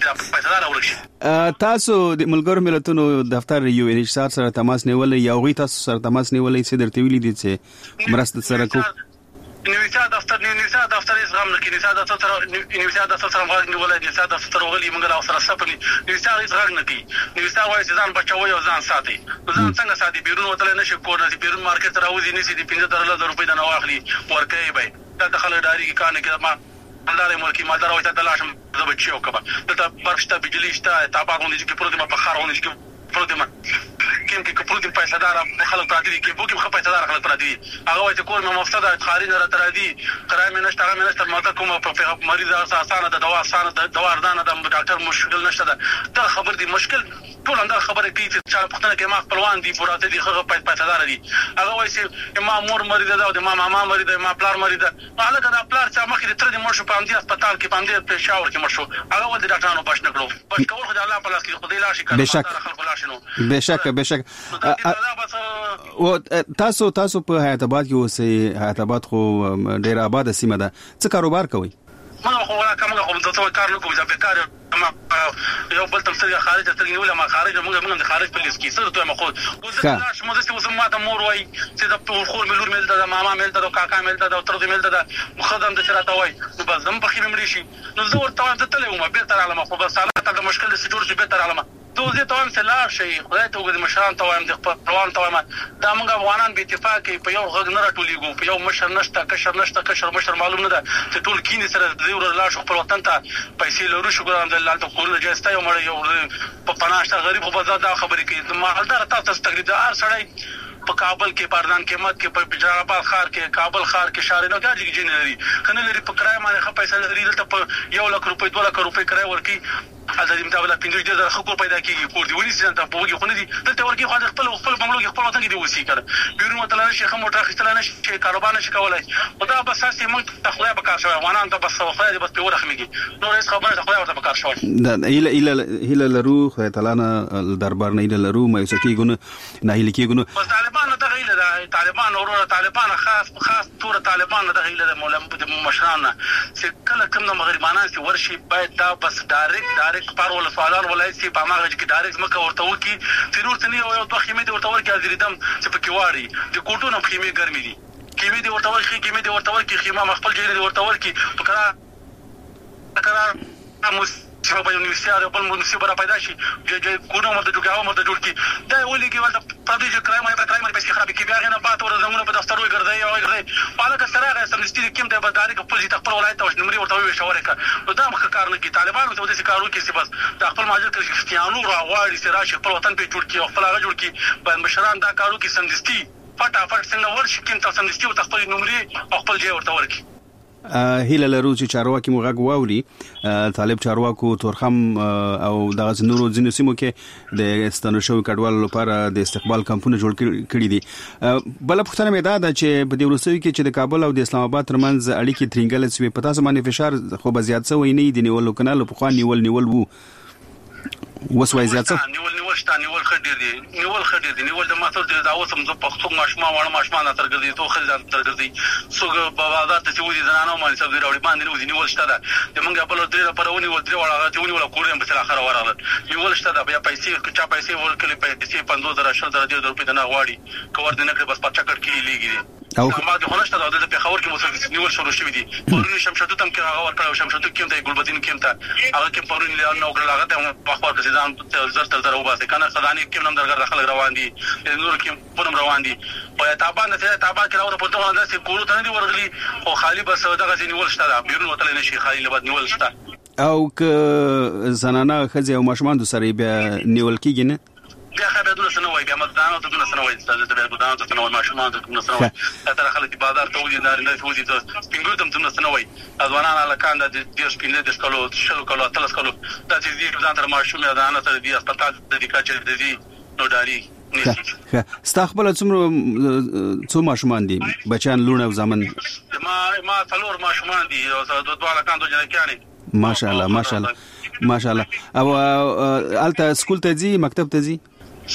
ورشي. تاسو د ملګرو ملتونو دفتر یو ان ایچ سره تماس نیولې یا غوي تاسو سره تماس نیولې چې درته ویلي دي چې مرسته سره کو نیوسا دفتر یې زغم نه کوي، نیوسا دفتر سره غواړي نیولای، نیوسا دفتر وغلی موږ لا سره سپني، نیوسا یې زغم نه کوي، نیوسا وایي ځان بچوي او ځان ساتي، ځان څنګه ساتي بیرون وتل نه شي کول، بیرون مارکیټ راوځي نشي د 15,000 روپۍ د نواخلي ورکه به دا دخل اداري کې کار نه کوي. ما مالدار ملکی مالدار وایي ته تلاشم زبچیو کبا دلته برشته بجلی شته تابعونه چې پروت ما په خارونه چې پروت ما کې پروت پیسې دار خلک پراتی دي کې بوکي خپل پیسې دار خلک پراتی دي هغه وایي چې کور مې مفسده خاري نه تر دي کرای مې نشته هغه مې نشته ماته کومه په مریض اسانه د دوا اسانه د دوا اردانه د ډاکټر مشکل نشته دا خبر دي مشکل ټول اندر خبره کوي چې چا پختنه کې ما خپلوان دي پراته دي خغه پیسې دار دي هغه وایي چې ما مور مریض ده او د ما ماما مریض ده ما پلار مریض ده هغه دا پلار چې مخکې تر دې مرشو په امدی هسپتال کې پاندې په شاور کې مرشو هغه ول د ډاکټرانو بش نکړو بس کول خدای الله په لاس کې خدای لاشي کړه بشک او تاسو په حیات آباد کې اوسئ. حیات آباد خو ډیر آباد سیمه ده، څه کاروبار کوئ؟ ما خو ولا کوم څه کار نه کوم ځکه کار ما یو بل تم سره خارج ته نیول ما خارج موږ د خارج په لیست کې سره ته مخو وزه مو زسته وسم ما ته مور وای چې د خور ملور مل ده ماما مل ده کاکا مل ده تر دې مل ده مخدم د سره ته وای نو بس زم په خې مړي شي نو زه ورته ته تلې ومه به تر علامه خو بس حالت د مشکل د جوړ شي به تر علامه دوزه ته هم سلا شي خدای ته وګورم مشران ته وایم د خپلوان ته وایم دا موږ افغانان به اتفاق په یو غږ نه راټولېګو په یو مشر نشته کشر مشر معلوم نه ده چې ټول کینې سره د ور لا شو خپل وطن ته پیسې لرو شو ګرام د الله ته کول جسته یو مړ یو په پناشته غریب خو بازار دا خبرې کوي مالدار تاسو تقریبا هر سړی په کابل کې پردان کې مت کې په جلال آباد ښار کې کابل ښار کې شارینو کې جګ لري کنه لري په کرای باندې خپل پیسې لري دلته په 1 لک روپۍ 2 لک روپۍ کرای ورکی اته دې متابله 15,000 خلک پیدا کیږي کور دی ونی سي ته په وګي خو نه دي دلته ورکی خو خپل بنگلو کې خپل وطن کې دی وسی کړ بیرون وتل نه شي خمو ترخصتل نه شي کاروبار نشي کولای خدا بس اساسي موږ تخلای به کار شوی وانه ته بس خدای بس په ورخمږي نو رئیس خبره خدای ورته به کار شوی دا اله لرو خدای تعالی نه دربار نه اله لرو مې سکی ګونه نه هلي کېګونه بس طالبان ته غیله طالبان او طالبان خاص تور طالبان د غیله د مشران چې کله کوم مغربانان چې ورشي باید دا بس ډایرکټ پارول سوالان ولای سي په ماغه کې ډایرکټ مکه ورته وکی تیرور تنی او دوه خیمه ورته ورکی ازریدم چې په کیواړي د کوټونو خیمه ګرمي دي کیمه دی ورته ورکی خیمه مخبل جری ورته ورکی په قرار چې په یونیورسيټي په مناسبه را پیدا شي چې کومه مده جوړ کی دا ولي کې ولته پدې کرایمه په خراب کې بیا غنه پات ور زمونه په دفتر وګرځي پالک سره سمستي کوم ته به داري خپل ځای خپل ولایت او نمرې ورته وي شورکه نو دا مخ کار نه کی طالبانو ته د کارو کې بس د خپل ماجر کې اختیارو راغواړي سره چې خپل وطن په جوړ کی او خپل هغه جوړ کی باندې مشران دا کارو کې سمستي فټافټ څنګه ورشي کوم ته سمستي او خپل نمرې او خپل ځای ورته ورکی هیله لرو چې چارواکي موږ واوري طالب چارواکو تورخم او د نورو ځینو سیمو کې د ستنو شو کډوالو لپاره د استقبال کمپونه جوړ کړي دي بل پختنه مې دا چې په دې ورسوي کې چې د کابل او د اسلام آباد ترمنځ اړیکې ترنګل سوي پتا سمانه فشار خو بزیات سوی نه دي نیول کنه په خوان نیول وو وسوي زیات نیول خډیر دي نیول د ماته د داوسم ز پښتو ماشما وړ ماشما نه ترګدي تو خل ترګدي سوګ بوازار ته چې ودي زنانو باندې سبزي راوړي باندې نو نیول شته دا د منګه په لور درې پرونی ول درې وړه ته ونی ولا کورم په اخر ورغله نیول شته دا بیا پیسې چا پیسې ورکړي پیسې 15000 روپۍ د نه غواړي کور دې نه کړ بس پچا کټ کې لګي او ما د خلشته د پیښور کې مسلمان نیول شروع شوی دي پرونی شمشادو تم کې هغه ورکړو شمشادو کې ته ګلبدین کې ته هغه کې پرونی له نو کړل هغه ته په خپل ځان زر تر وباسه کنه خداني کې نم درګر داخل روان دي نور کې پونم روان دي په تابان ته تابان کې راوړل پورته نه سي کولو ته نه ورغلي او خالی بس دغه ځینول شته بیرون وتل نشي خالی لبد نیول شته او که زنانه خزي او ماشومان د سره بیا نیول کېږي نه بیا خبردونه سنوي بیا مدانو ته دونه سنوي د مدانو ته سنوي ماشومان ته دونه سنوي تر خلک بازار ته ودی نه ودی ته سپینګو ته دونه سنوي ځوانان الکان د دې سپینې د سکلو شلو کلو تلس کلو د دې ځان تر ماشومه د انا تر دې هسپتال د دې کاچې د دې نو داري استقبال څومره ماشومان دي بچان لونه زمن ما څلور ماشومان دي او دوه الکان دوه جنکیانې ماشاءالله او الته سکول ته ځي مکتب ته ځي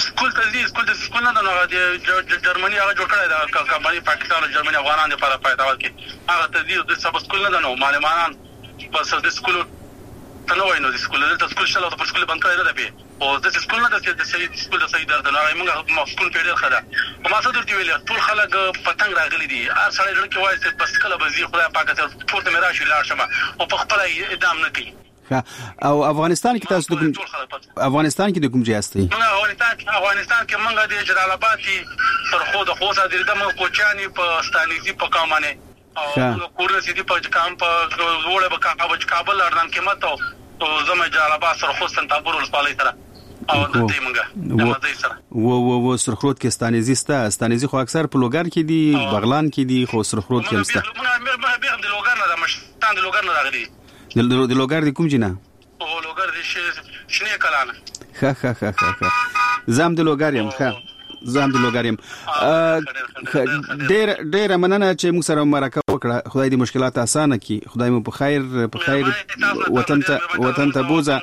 سکول نه نه د جرمني هغه جوړ کړی دا کمپنی پاکستان او جرمني افغانان لپاره پیدا وکړي هغه ته دي د سب سکول نه نه معلمان بس د سکول ته نه وایي د سکول د سکول شاله د سکول بند کړی نه دی او د سکول نه د سکول د سید درد نه موږ سکول پیډر خدا او ما څه درته ویل ټول خلک پتنګ راغلي دي هر سړی ډېر کې وایي چې بس کله بزي خدای پاک ته پورته مې راشي لاړ شمه او په خپل اعدام نه کوي او افغانستان کې تاسو د کوم ځای یاستئ؟ افغانستان کې موږ د جلال آباد پر خو د خوسا د دمو کوچانی په ستانیزي په کامانه او کورنه سيدي په کام په وړه په کابل اردن کې مته او زمو جلال آباد سره خو سنتابور ولسوالۍ سره او د دې موږ د مزي سره و سرخروت کې ستانیزي خو اکثر په لوګر کې دي بغلان کې دي خو سرخروت کې همسته موږ د لوګر نه د مشتان د لوګر نه راغلي د لوګر د کوم جنا او لوګر د شنه کلانه زم د لوګر يم ډېر مننه چې موږ سره مرکه وکړه خدای دې مشکلات اسانه کړي خدای مو په خیر وطن ته بوزه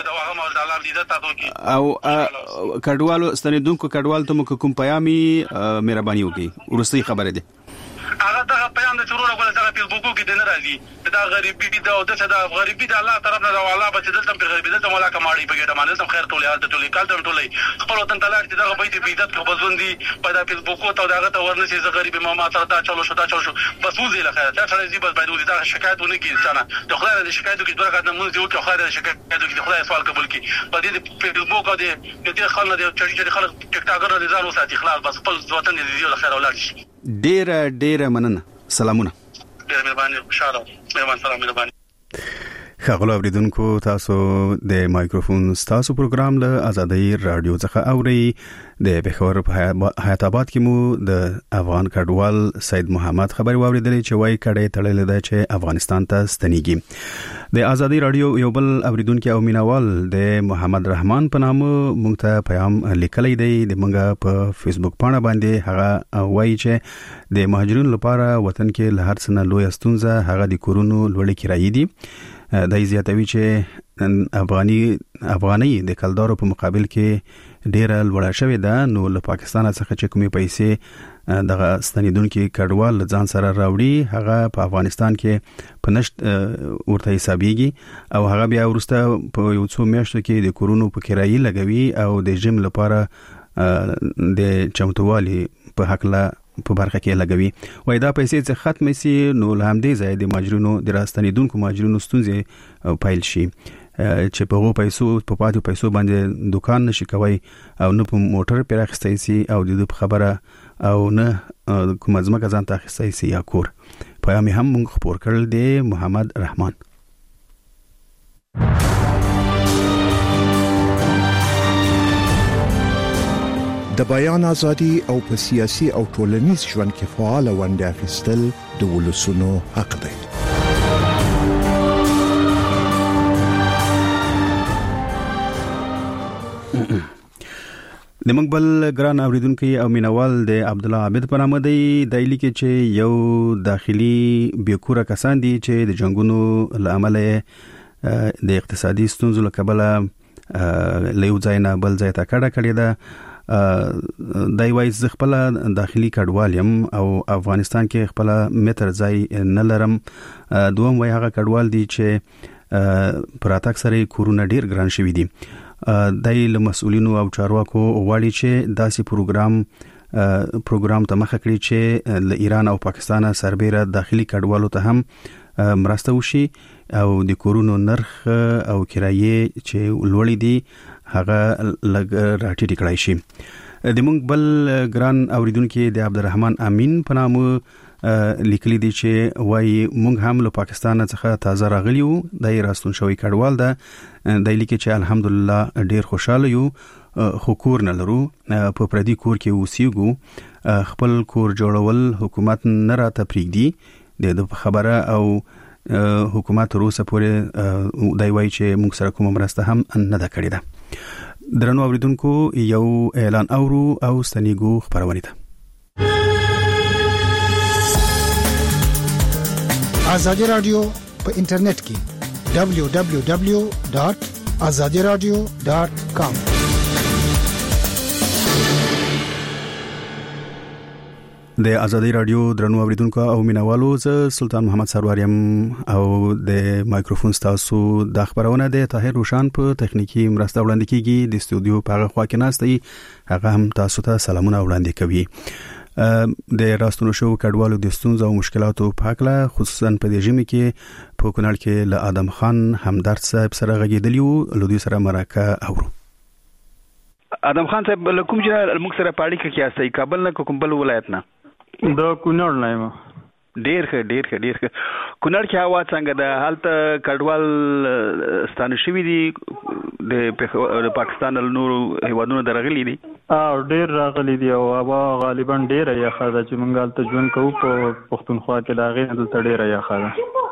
او کډوالو ستنیدونکو کډوال ته مو کوم پیامي مهرباني وکړي ورستی خبره ده هغه دغه پیام د چورونه غوړه دغه فیسبوکو کې د ناراضي دا غریبي دي او د غریبي د الله طرف نه الله به دلته په غریبي دلته مولا کماړي په ګډه باندې تم خیر ټولې حالت ټولې کال ټولې خپل وطن ته لاړ چې دغه بیت په عزت کې بزوندي په دا فیسبوکو ته دغه ته ورنسي ز غریبي ما سره دا چلو شو بس وزي له خیر دا سره زی بس باید دا شکایتونه کې انسان د خدای د شکایتو کې برکت نه مونږ یو کې خدای د شکایتو کې خدای سوال قبول کړي په دې فیسبوک او د خلک د چړي خلک ټیک ټاکر نه ځانو ساتي خلاص بس خپل وطن دې له خیر اولاد شي ډېر مننه سلامونه ډېر مهرباني خوشاله مهربان سلام مهرباني خغلو اوریدونکو تاسو د مایکروفون تاسو پروګرام له آزادۍ رادیو څخه اوري د بخور په حیات آباد کې مو د افغان کډوال سید محمد خبري واوریدلې چې وای کډې تړلې ده چې افغانستان ته ستنېږي د آزادۍ رادیو یو بل اوریدونکو او مینوال د محمد رحمان په نامه مونږ ته پیغام لیکلی دی د مونږه په فیسبوک پاڼه باندې هغه وایي چې د مهاجرینو لپاره وطن کې له هر څه نه لوی ستونزه هغه د کورونو لوړې کرایې دي د زیاتوي چې افغاني د کلدارو په مقابل کې ډیره لوړه شوې ده نو له پاکستان څخه چې کومې پیسې دغه ستنیدونکو کډوال ځان سره راوړي هغه په افغانستان کې پنشت ورته حسابيږي او هغه بیا ورسته په یو څو میاشتو کې د کورونو په کرایي لګوي او د جیم لپاره د چمتووالي په حق لا په برخه کې لګوي. وای دا پیسې چې ختم شي نو لامدې ځای د ماجرونو د راستنیدونکو ماجرونو ستونزې پایل شي چې په هغو پیسو په پاتې پیسو باندې دکان نشي کوي او نه په موټر پراخستای سي او د خبره او نه کوم ځمکه ځان ته اخستای سي یا کور. پیغام هم موږ خبر کړل دی محمد رحمان. د بیان ازادي او په سیاسي او ټولنیز ژوند کې فعال ونډه اخیستل د ولسونو حق دی. د مقبل ګران اوریدونکو او مینوال د عبد الله عابد پر نامه دی دایلی کې چې یو داخلي بیکوره کسان دي چې د جنگونو لامل د اقتصادي ستونزو لکبله لیو ځای نه بل ځای ته کډه کړی ده. دای وای ز خپل داخلي کډوالیم او افغانستان کې خپل متر ځای نه لرم. دوم وای هغه کډوال دي چې پراتک سره کورونه ډیر ګران شوی دي. دای له مسؤلینو او چارواکو غواړي چې داسې پروګرام ته مخه کړي چې له ایران او پاکستان سربېره داخلي کډوالو ته هم مرسته وشي او د کورونو نرخ او کرایې چې لوړې دي هغه لګ راټیټ کړای شي. د موږ بل ګران اوریدونکو د عبدالرحمن امین په نامه لیکلي دي چې وای موږ هم له پاکستان څخه تازه راغلی یو د راستون شوی کډوال ده. د لیکي چې الحمدلله ډیر خوشاله یو خو کور نه لرو په پردي کور کې اوسېګو خپل کور جوړول حکومت نه راته پریږدي د خبره او حکومت روسه پورې دای وای چې موږ سره کوم مرسته هم نه ده کړې ده. درنو اوریدونکو یو اعلان اورو او ستنیګو خبرونه ده. آزادی رادیو په انټرنیټ کې www.azadiradio.com د ازادي رادیو درنو اوریدونکو او مینوالو زه سلطان محمد سروریم او د مایکروفون تاسو د خبرونه د طاهر روشان په تخنیکی مرسته وړاندې کیږي. د استودیو په هغه خوا کې ناستي هغه هم تاسو ته سلامونه وړاندې کوي. د راستونو شو کډوالو د ستونزو او مشکلاتو په اړه خصوصا په دې ژمي کې په کونړ کې له ادم خان همدرد صاحب سره غږیدلیو لودي سره مرکه اورو. ادم خان صاحب کوم چې موږ سره پاړی کې کیاسي کابل نه کوم بل ولایت نه د کونړ نه یم. ډیر ښه کونړ کې هوا څنګه ده؟ هلته کډوال ستانه شوی دي د پاکستان له نورو هیوادونو درغلي دي؟ ډیر راغلي دي او هوا غالبا ډیره یخه ده چې موږ هلته ژوند کوو په پښتونخوا کې د هغې نه دلته ډیره یخه ده.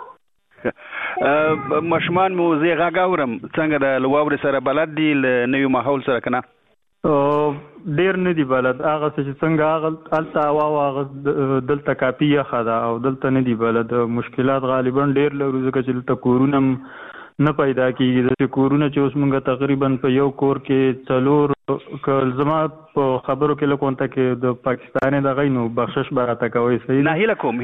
ماشومان مو زه غږ اورم څنګه د واورې سره بلد دي له نوي ماحول سره که نه؟ ډیر نه دی بلد. هغه چې څنګه هلته هوا هغه دلته کافي یخه ده او دلته نه دی بلد. مشکلات غالبا ډیر لرو ځکه چې دلته کورونه نه پیدا کیږي. د کورونه چې اوس موږ تقریبا په یو کور کې 4 زما په خبرو کې لکونته کې د پاکستان د غینو بخشش براته کوي. صحیح نه هیله کوم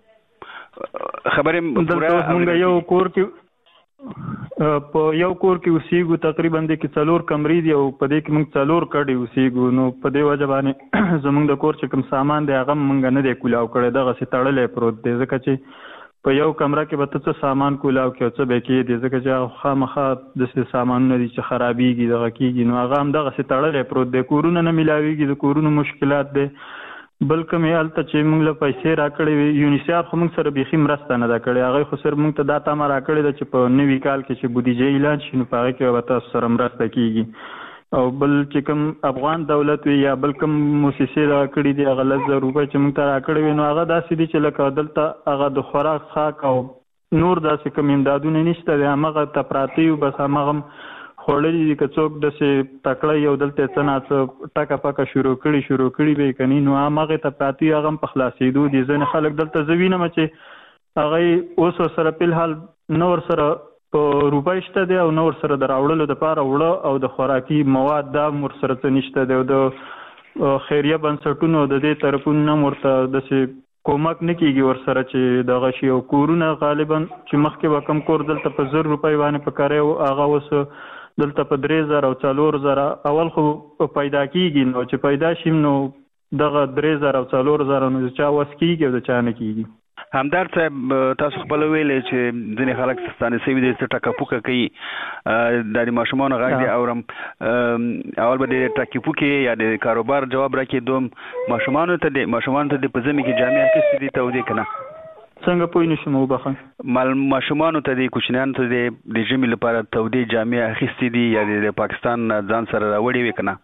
خبرې موږ یو کور کې په یو کور کې اوسېګو تقریبا د کې 4 کمرې دي او په دې کې موږ 4 کډې اوسېګو. نو په دې وجه باندې زموږ د کور چې کوم سامان دی هغه موږ نه دی کولاو کړی دغه سي تړلې پروت دی ځکه چې په یو کمره کې به څه سامان کولاو کې څه به کې دي ځکه چې خامخا د سامانونه دي چې خرابېږي دغه کېږي نو هغه هم دغه سي تړلې پروت دی. کورونه نه ملاويږي د کورونو مشکلات دي. بلکې مې الته چې موږ له پیسې راکړې یونیسیف خو موږ سره بيخي مرسته نه ده کړې. هغه خو سر موږ ته دا تمه راکړې ده چې په نوي کال کې چې بودیجه اعلان شي نو په هغه کې به تاسو سره مرسته کیږي. او بل چې کوم افغان دولت وي یا بل کوم مؤسسې راکړې دي هغه 1000 روپۍ چې موږ ته راکړې وي نو هغه داسې دي چې لکه دلته هغه د خوراک خاک او نور داسې کوم امدادونه نشته دي. هغه ته پراته یو بس هغه خړلې دي که څوک داسې تکړه یو دلته څنګه ټاکه پاکه شروع کړي به کني نو هغه ته پراته هغه په خلاصېدو دي. ځنه خلک دلته زوینه چې هغه اوس سره په حال نور سره په روپۍ شته دی او نور سره دراوړلو د پاره وړه او د خوراکي مواد دا مر سره څه نشته دی او د خیریه بنسټونو د دې طرفونو مرته د کومک نه کیږي ورسره چې دغه شی او کورونه غالبا چې مخکې به کم کور دلته په 1000 روپۍ باندې پکاره او هغه اوس دلته په 3000 او 4000 اول خو پیدا کیږي نو چې پیدا شیم نو دغه 3000 او 4000 نو چا وس کیږي او چا نه کیږي. همدار صاحب تاسو خپل ویلې چې ځینې خلک ستانه سوي دي چې ټاکا پوکا کوي د ماشومان غږ دی اورم اول به د ټاکي پوکي یا د کاروبار جواب راکې دوم ماشومان ته د په ځمې کې جامع کې دي ته ودی کنه څنګه پوی نشم وبخښه ماشومان ته د کوچنیان ته د جمی لپاره تودي جامع اخیستې دي یا د پاکستان ځان سره راوړي وکنه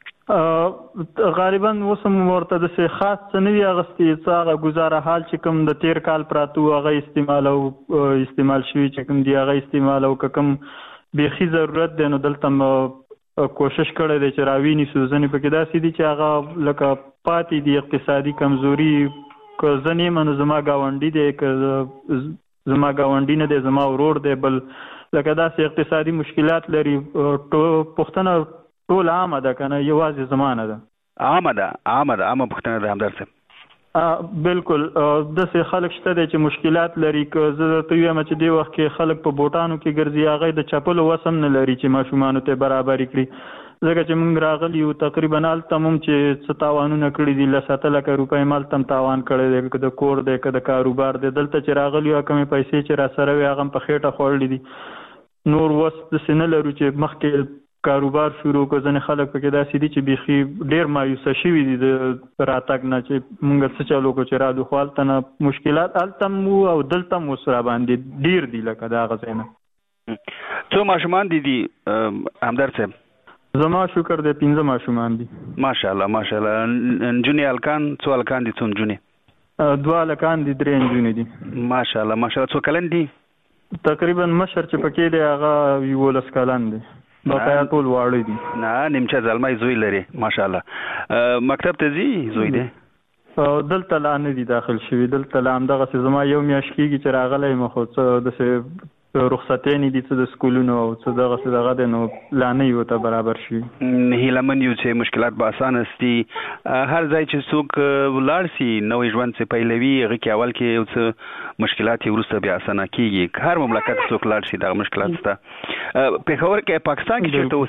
غالبا وسم ورته د خاص څه نه اغستې څنګه گزاره حال چې کوم د 13 کال پراتو هغه استعمال شوی چې کوم دی هغه استعمال او کوم بيخي ضرورت دی نو دلته کوشش کړی دی چې راویني سوزنې پکې داسې دي چې هغه لکه پاتې دي اقتصادي کمزوري که ځنې منو زما گاونډي دی که زما گاونډي نه دی زما ورور دی بل لکه داسې اقتصادي مشکلات لري پښتنه ټول عامه ده کنه یوازې زمانه ده عامه پښتنه ده همدار صاحب بالکل د خلک شته دي چې مشکلات لري که زه ته وایم چې دی وخت کې خلک په بوټانو کې ګرځي هغه د چپلو وسم نه لري چې ماشومان ته برابر کړي ځکه چې موږ راغلی یو تقریبا التمم چې 57 کړي دي ل 7 لک روپۍ مال تم تاوان کړي دي د کور دی که د کاروبار دی دلته چې راغلی یو کمې پیسې چې را سره وي هغه په خېټه خوړلې دي نور وس د سینه لرو چې مخکې کاروبار شروع کو ځنې خلک پکې داسې دي چې بيخي ډېر مایوسه شوي دي د راتګ نه چې موږ څه چلو کو چې را د خپل تنه مشکلات التم او دلته مو سره باندې ډېر دي لکه دا غزنه څو ماشومان دي همدار صاحب زما شکر دې 15 ماشومان دي ماشاءالله انجونی الکان څو الکان دي څو انجونی 2 الکان دي 3 انجونی دي ماشاءالله څو کلن دي تقریبا مشر چې پکې دی هغه 12 کلن دي بقایا ټول واړی دي نه نیمچه زلمای زوی لري ماشاءالله مکتب ته زی زوی دی دلته لا نه دي داخل شوی دلته لا هم دغه زما یو میاشت کېږي چې راغلی مخ څه د رخصتې دي څه د سکولونو او څه دغه د نو لا نه یو ته برابر شي هیلمن یو چې مشکلات به اسانه استي هر ځای چې څوک ولاړ سي نوې ژوند څخه پیلوي هغه کې اول کې یو څه مشکلات یې ورسته بیا اسانه کیږي هر مملکت څوک لاړ شي دا مشکلات سته په خبر کې پاکستان کې چیرته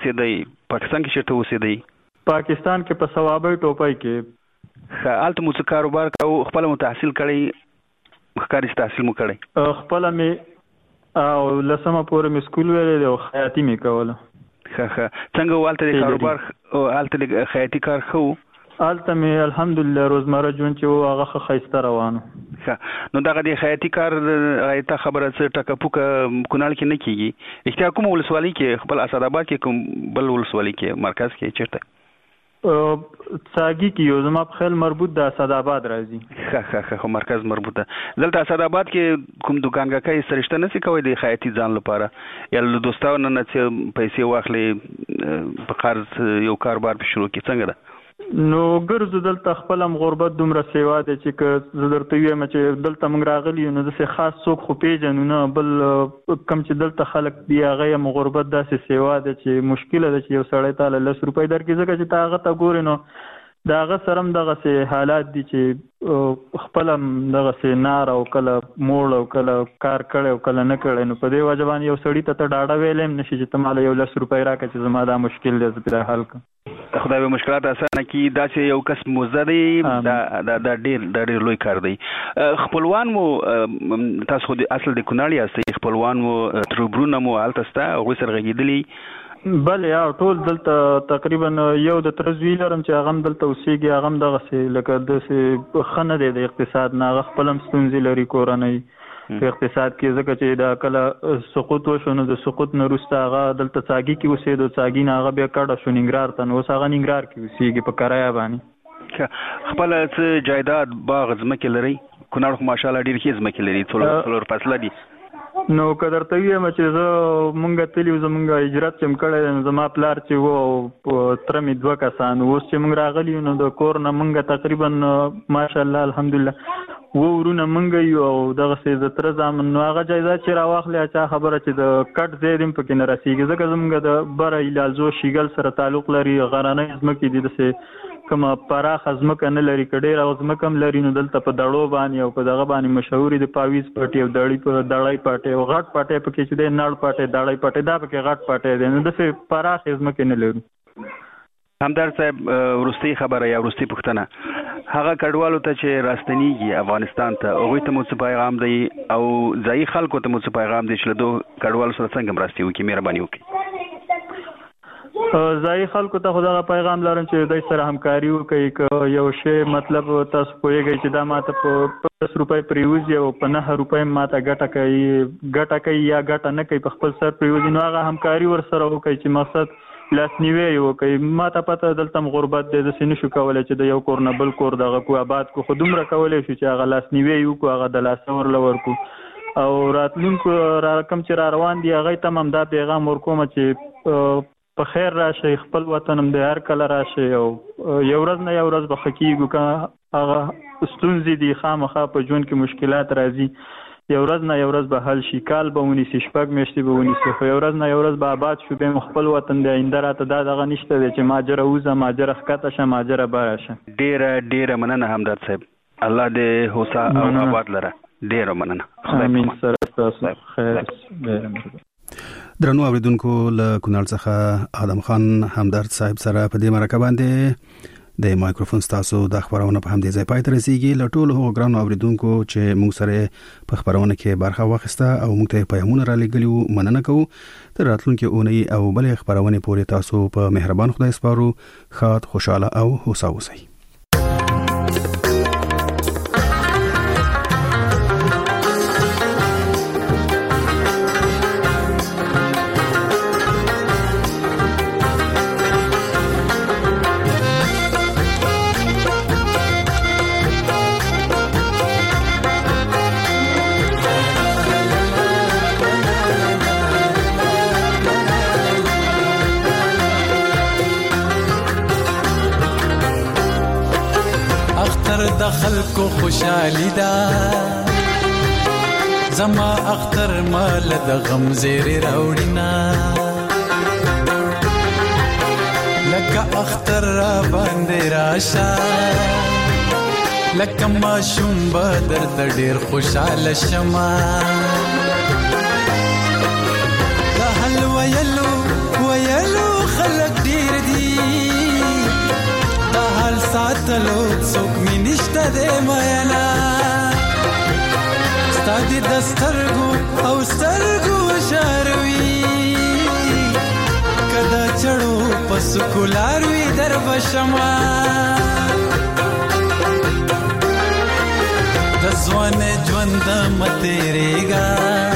اوسېدی پاکستان کې په ثوابي ټوپای کې حالت مو کاروبار کو خپل متحصل کړی مخکاري تحصیل مو کړی خپل مې او لسمه پورې مې سکول ویلې او خیاطي مې کوله څنګه والته د کاروبار او الته د خیاطي کار خو الته مې الحمدلله روزمره ژوند چې هغه خیسته روانه نو دغه د خیاطي کار غایته خبره څه ټکه پوکه کونال کې نه کیږي احتیاج کوم ولسوالۍ کې خپل اسداباد کې کوم بل ولسوالۍ کې مرکز کې چیرته څاګي کې یو زما په خیال مربوط د اسداباد راځي خو مرکز مربوط ده دلته اسداباد کې کوم دکانګه سرشته نه سي کوي د خیاطي ځان لپاره یا له دوستانو نه پیسې واخلې په قرض یو کاروبار په شروع کې څنګه ده نو ګرځو دلته خپلم غربت دومره سیوا دی چې زه درته وایم چې دلته موږ راغلی نو داسې خاص څوک خو پیژنو نه بل کم چې دلته خلک دی هغه یم غربت داسې سیوا دی چې مشکله ده چې یو سړی تاله 10 روپۍ درکړي ځکه چې تا هغه ته ګورې نو د هغه سره هم دغسې حالات دي چې خپل هم دغسې نار او کله موړ او کله کار کړی او کله نه کړی نو په دې وجه باندې یو سړي ته ډاډه ویلی هم نه شي چې ته ماله یو 10 روپۍ راکړه چې زما دا مشکل دی زه پرې حل کړم خدای به مشکلات اسانه کی دا چې یو کس موزه دی دا ډېر لوی کار دی خپلوان مو تاسو خو اصل د کونړ یاستئ خپلوان مو تربرونه مو هلته سته هغوی سره غږېدلي بله یا ټول دلته تقریبا یو د تره زوی لرم چې هغه هم دلته اوسېږي هغه هم دغسې لکه داسې ښه نه دی د اقتصاد نه هغه خپل هم ستونزې لري کورنۍ په اقتصاد کې ځکه چې دا کله سقوط وشو نو د سقوط نه وروسته هغه دلته څاګي کې اوسېدو څاګي نه هغه بیا کډه شو ننګرهار ته نو اوس هغه ننګرهار کې اوسېږي په کرایه باندې خپل څه جایداد باغ ځمکې لرئ کونړ خو ماشاءالله ډېر ښې ځمکې لري څلور فصله دي نو که درته ووایم چې زه مونږ تلي زمونږ هجرت چې م کړی دی نو زما پلار چې و او تره مې 2 کسان اوس چې مونږ راغلي یو نو د کور نه مونږ تقریبا ماشاءالله الحمدلله ورونه مونږ یو او دغسې د تره زامن نو هغه جایداد چې راواخلې چا خبره چې د کټ ځای دې هم پکې نه رسېږي ځکه زمونږ د بره ایلالزو شیګل سره تعلق لري غرنۍ ځمکې دي داسې کوم پراخ ځمکه نه لري کډیر او ځمکه هم لري نو دلته په دړو باندې او په دغه باندې مشهوري د پاویز پټي او دړی پټي او غټ پټي پکې چې د نړ پټي دړی پټي دا پکې غټ پټي دي نو د پراخ ځمکه نه لري. همدار صاحب ورستي خبره یا ورستي پښتنه هغه کډوالو ته چې راستنیږي افغانستان ته هغه ته مو څه پیغام دی او ځای خلکو ته مو څه پیغام دی چې له دوه کډوالو سره څنګه مرستي وکړي مهرباني وکړي. ځای خلکو ته خدای پیغام لرم چې دوی سره همکاري وکړي که یو شی مطلب تاسو پوهیږئ چې دا ماته په 50 روپۍ پریوزي او په 9 روپۍ ماته ګټه کوي یا ګټه نه کوي په خپل سر پریوزي نو هغه همکاري ورسره وکړي چې مقصد لاسنیوي وکړي. ماته پته دلته غربت دی داسې نشو کولی چې د یو کور نه بل کور دغه کو آباد کو خو دومره کولی شو چې هغه لاسنیوي وکړو هغه د لاسه ورله ورکړو او راتلونکو کوم چې را روان دي هغوی ته هم دا پیغام ورکوم چې په خیر راشئ خپل وطن هم دی هر کله راشئ او یو ورځ نه یو ورځ به ښه کېږو که هغه ستونزې دي خامخا په ژوند کې مشکلات راځي یو ورځ نه یو ورځ به حل شي کال به ونیسي 6 میاشتې به ونیسي خو یو ورځ نه یو ورځ به آباد شو بیا خپل وطن دی آینده راته دا دغه نشته دی چې ماجره وځه ماجره ښکته شه ماجره باره شه. ډېره مننه همدرد صاحب الله دې هوسا او آباد لره ډېره مننه. امین سره تاسو خیر. درنو اوریدونکو له کونړ څخه آدم خان همدرد صاحب سره په دې مرکه باندې د مایکروفون تاسو د خبرونه په همدې ځای پای ته رسیدي له ټولو هغو ګرانو اوریدونکو چې موږ سره په خبرونه کې برخه واخیسته او موږ ته پیغامونه را لېږلي مننه کوو. تر راتلونکي اونۍ او بلې خبرونه پورې تاسو په مهربان خدای سپارو. ښاد خوشاله او هوسا اوسئ. د خلکو خوشحالي دا زما اختر مال د غم زیری راوړینا لکه اختر را باندې راشه لکه ماشوم بدر ته ډیر خوشاله شمه د حل ویلو خلک ډیر دي د حل ساتلو څوک می نشته دی مینا ستا د دسترګو او سترګو شاروي کدا چړو پس کولار وی در بشما د ځوان ژوند متریګا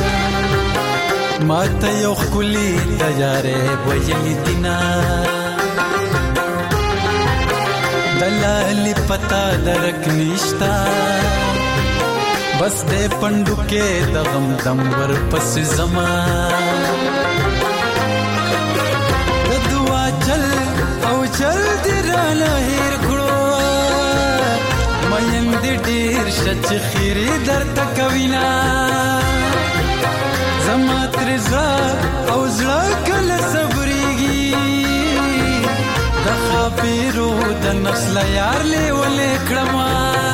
ماته یو خولي تجاره وجلی دینا دلالی پتا درک نشتا بس دے پندو کے دغم دم ور پس زمان دعا چل او چل دی رانا ہیر کھڑو مین دی دیر شچ خیری در تکوینا زمات رضا او زڑا کل صبریگی دخا پیرو د نسل یار لی ولې کړما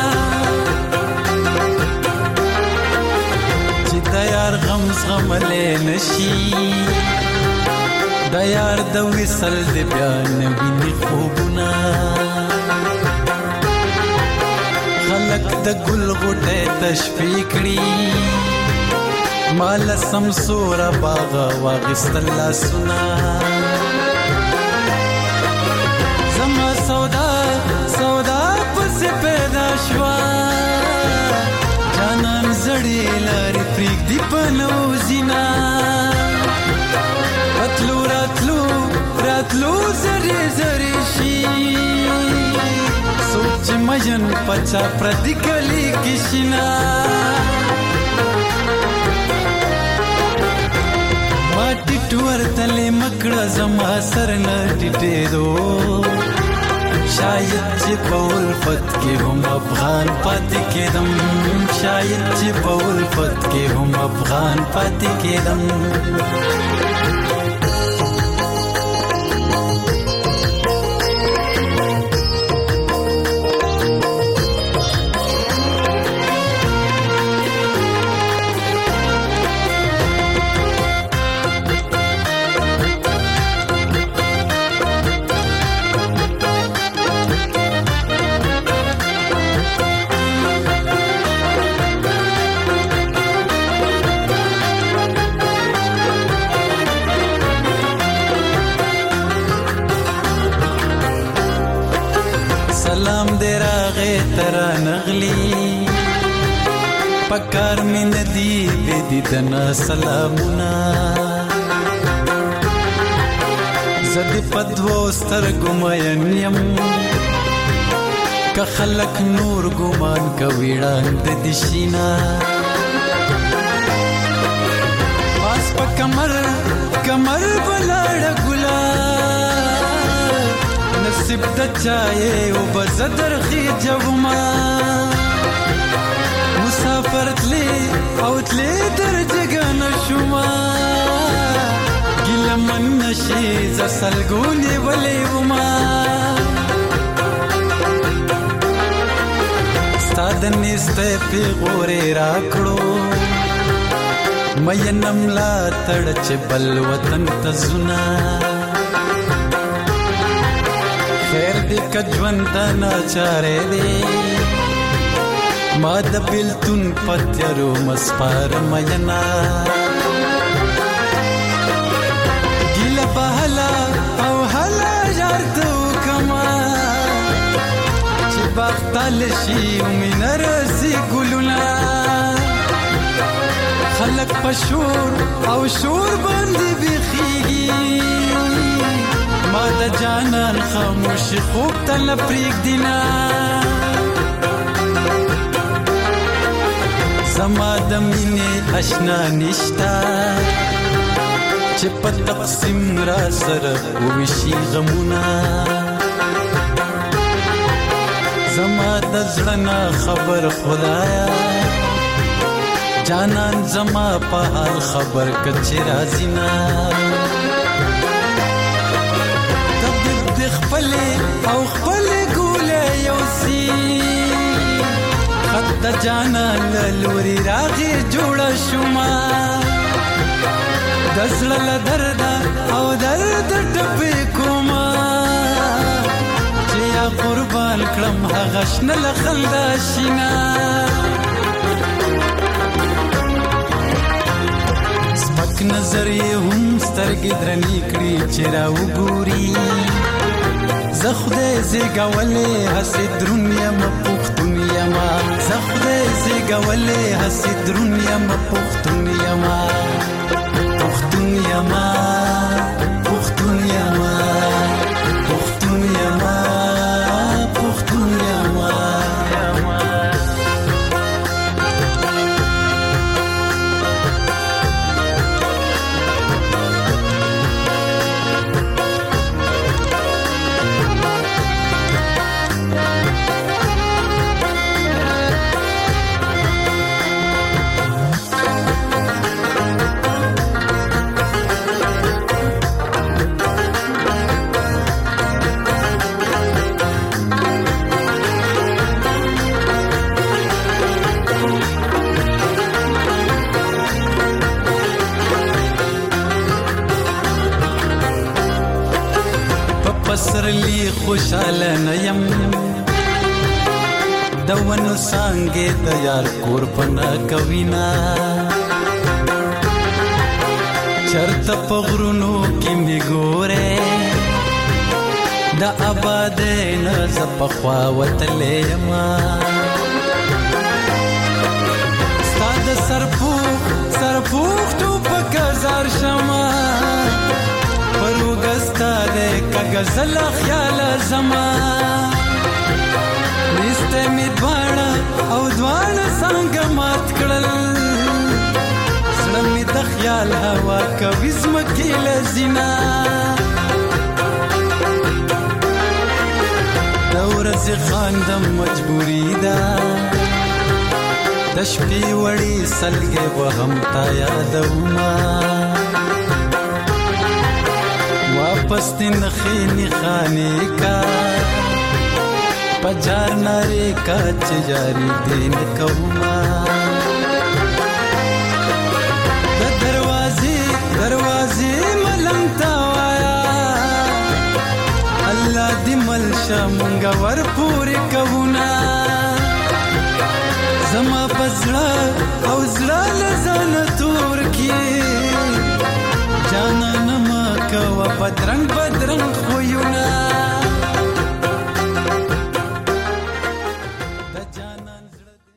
چې د یار غم زغملې نشي د یار د وصل د بیان ویني خوبونه خلق د ګل غوټه تشفیق کړي مال سمسور باغ واغستل سنا سودا پس پیدا شوا جانان زړی لارې پریک دی پنو زینا راتلو زری زری شي سوچ مجن پچا پردی کلی کشنا ماټی ټور تلې مکړه زما سر نه ټټې دو شاید چې په الفت کې هم افغان پاتې کېدم شاید چې په الفت کې هم افغان پاتې کېدم پکار می ندی بی دیدنا سلامونا زدی پدوو سترگو مین یم که خلق نور گمان کویڑان ددشینا پاس پا کمر بلاڑ گلا نصیب دا چاہے او بزدر خی جوما مسافر تلی او تلی در جگن شما گل من نشی زسلگونی ولی وما ستادن نیستے پی غوری راکڑو مینم لا تڑچ بل وطن تزنا خیر دی کجون تنا چارے دی ما د بیلتون پتیرو مسپار مینا گیل بحلا او حلا جارتو کما چی باختال شی امین رسی گلونا خلق پشور او شور باندی بیخیگی ما د جانان خاموش خوب تل پریگ دینا زما د مینې اشنا نشتا چې په تقسیم را سره وویشي غمونه زما د زړه نه خبر خدایا جانان زما په حال خبر کچې راځي نه د خپلې او خپلې ګولې یوسي خط جانا لوري راغي جوړ شوما دزل درد او درد ټپې کوما چې یا قربان کړم هغه شنل خندا شینا سپک نظر یې هم سترګې درنې کړې چې را وګوري زخده زیګولې حسد دنیا مپختون یما زخده زیګولې حسد دنیا مپختون یما پختون یما پختون یما پختون یما پختون یما پسرلی خوشاله نیم دونو سانګې د یار قربانا کوینا چرته پغرونو کې می ګوره د آباد نه زپخوا وتلې ما ستاد سرپوخ تو پکزار شما پروګستا دې کغزل خیال زما نسته می دواړه او دواړه څنګه مات کړل سره می د خیال هوا کوي زمکې لزینا دورز خاندم مجبوری دا د شپې وړي سلګې وهم تا یادوما واپس دین خینی خانی کا پجار ناری کا چجاری دین کوما دروازی ملمتا وایا اللہ دی ملشا منگا ور پوری کونا زما پزړه او زړه لزان تور کی جانا نما کوا بدرنګ خویونه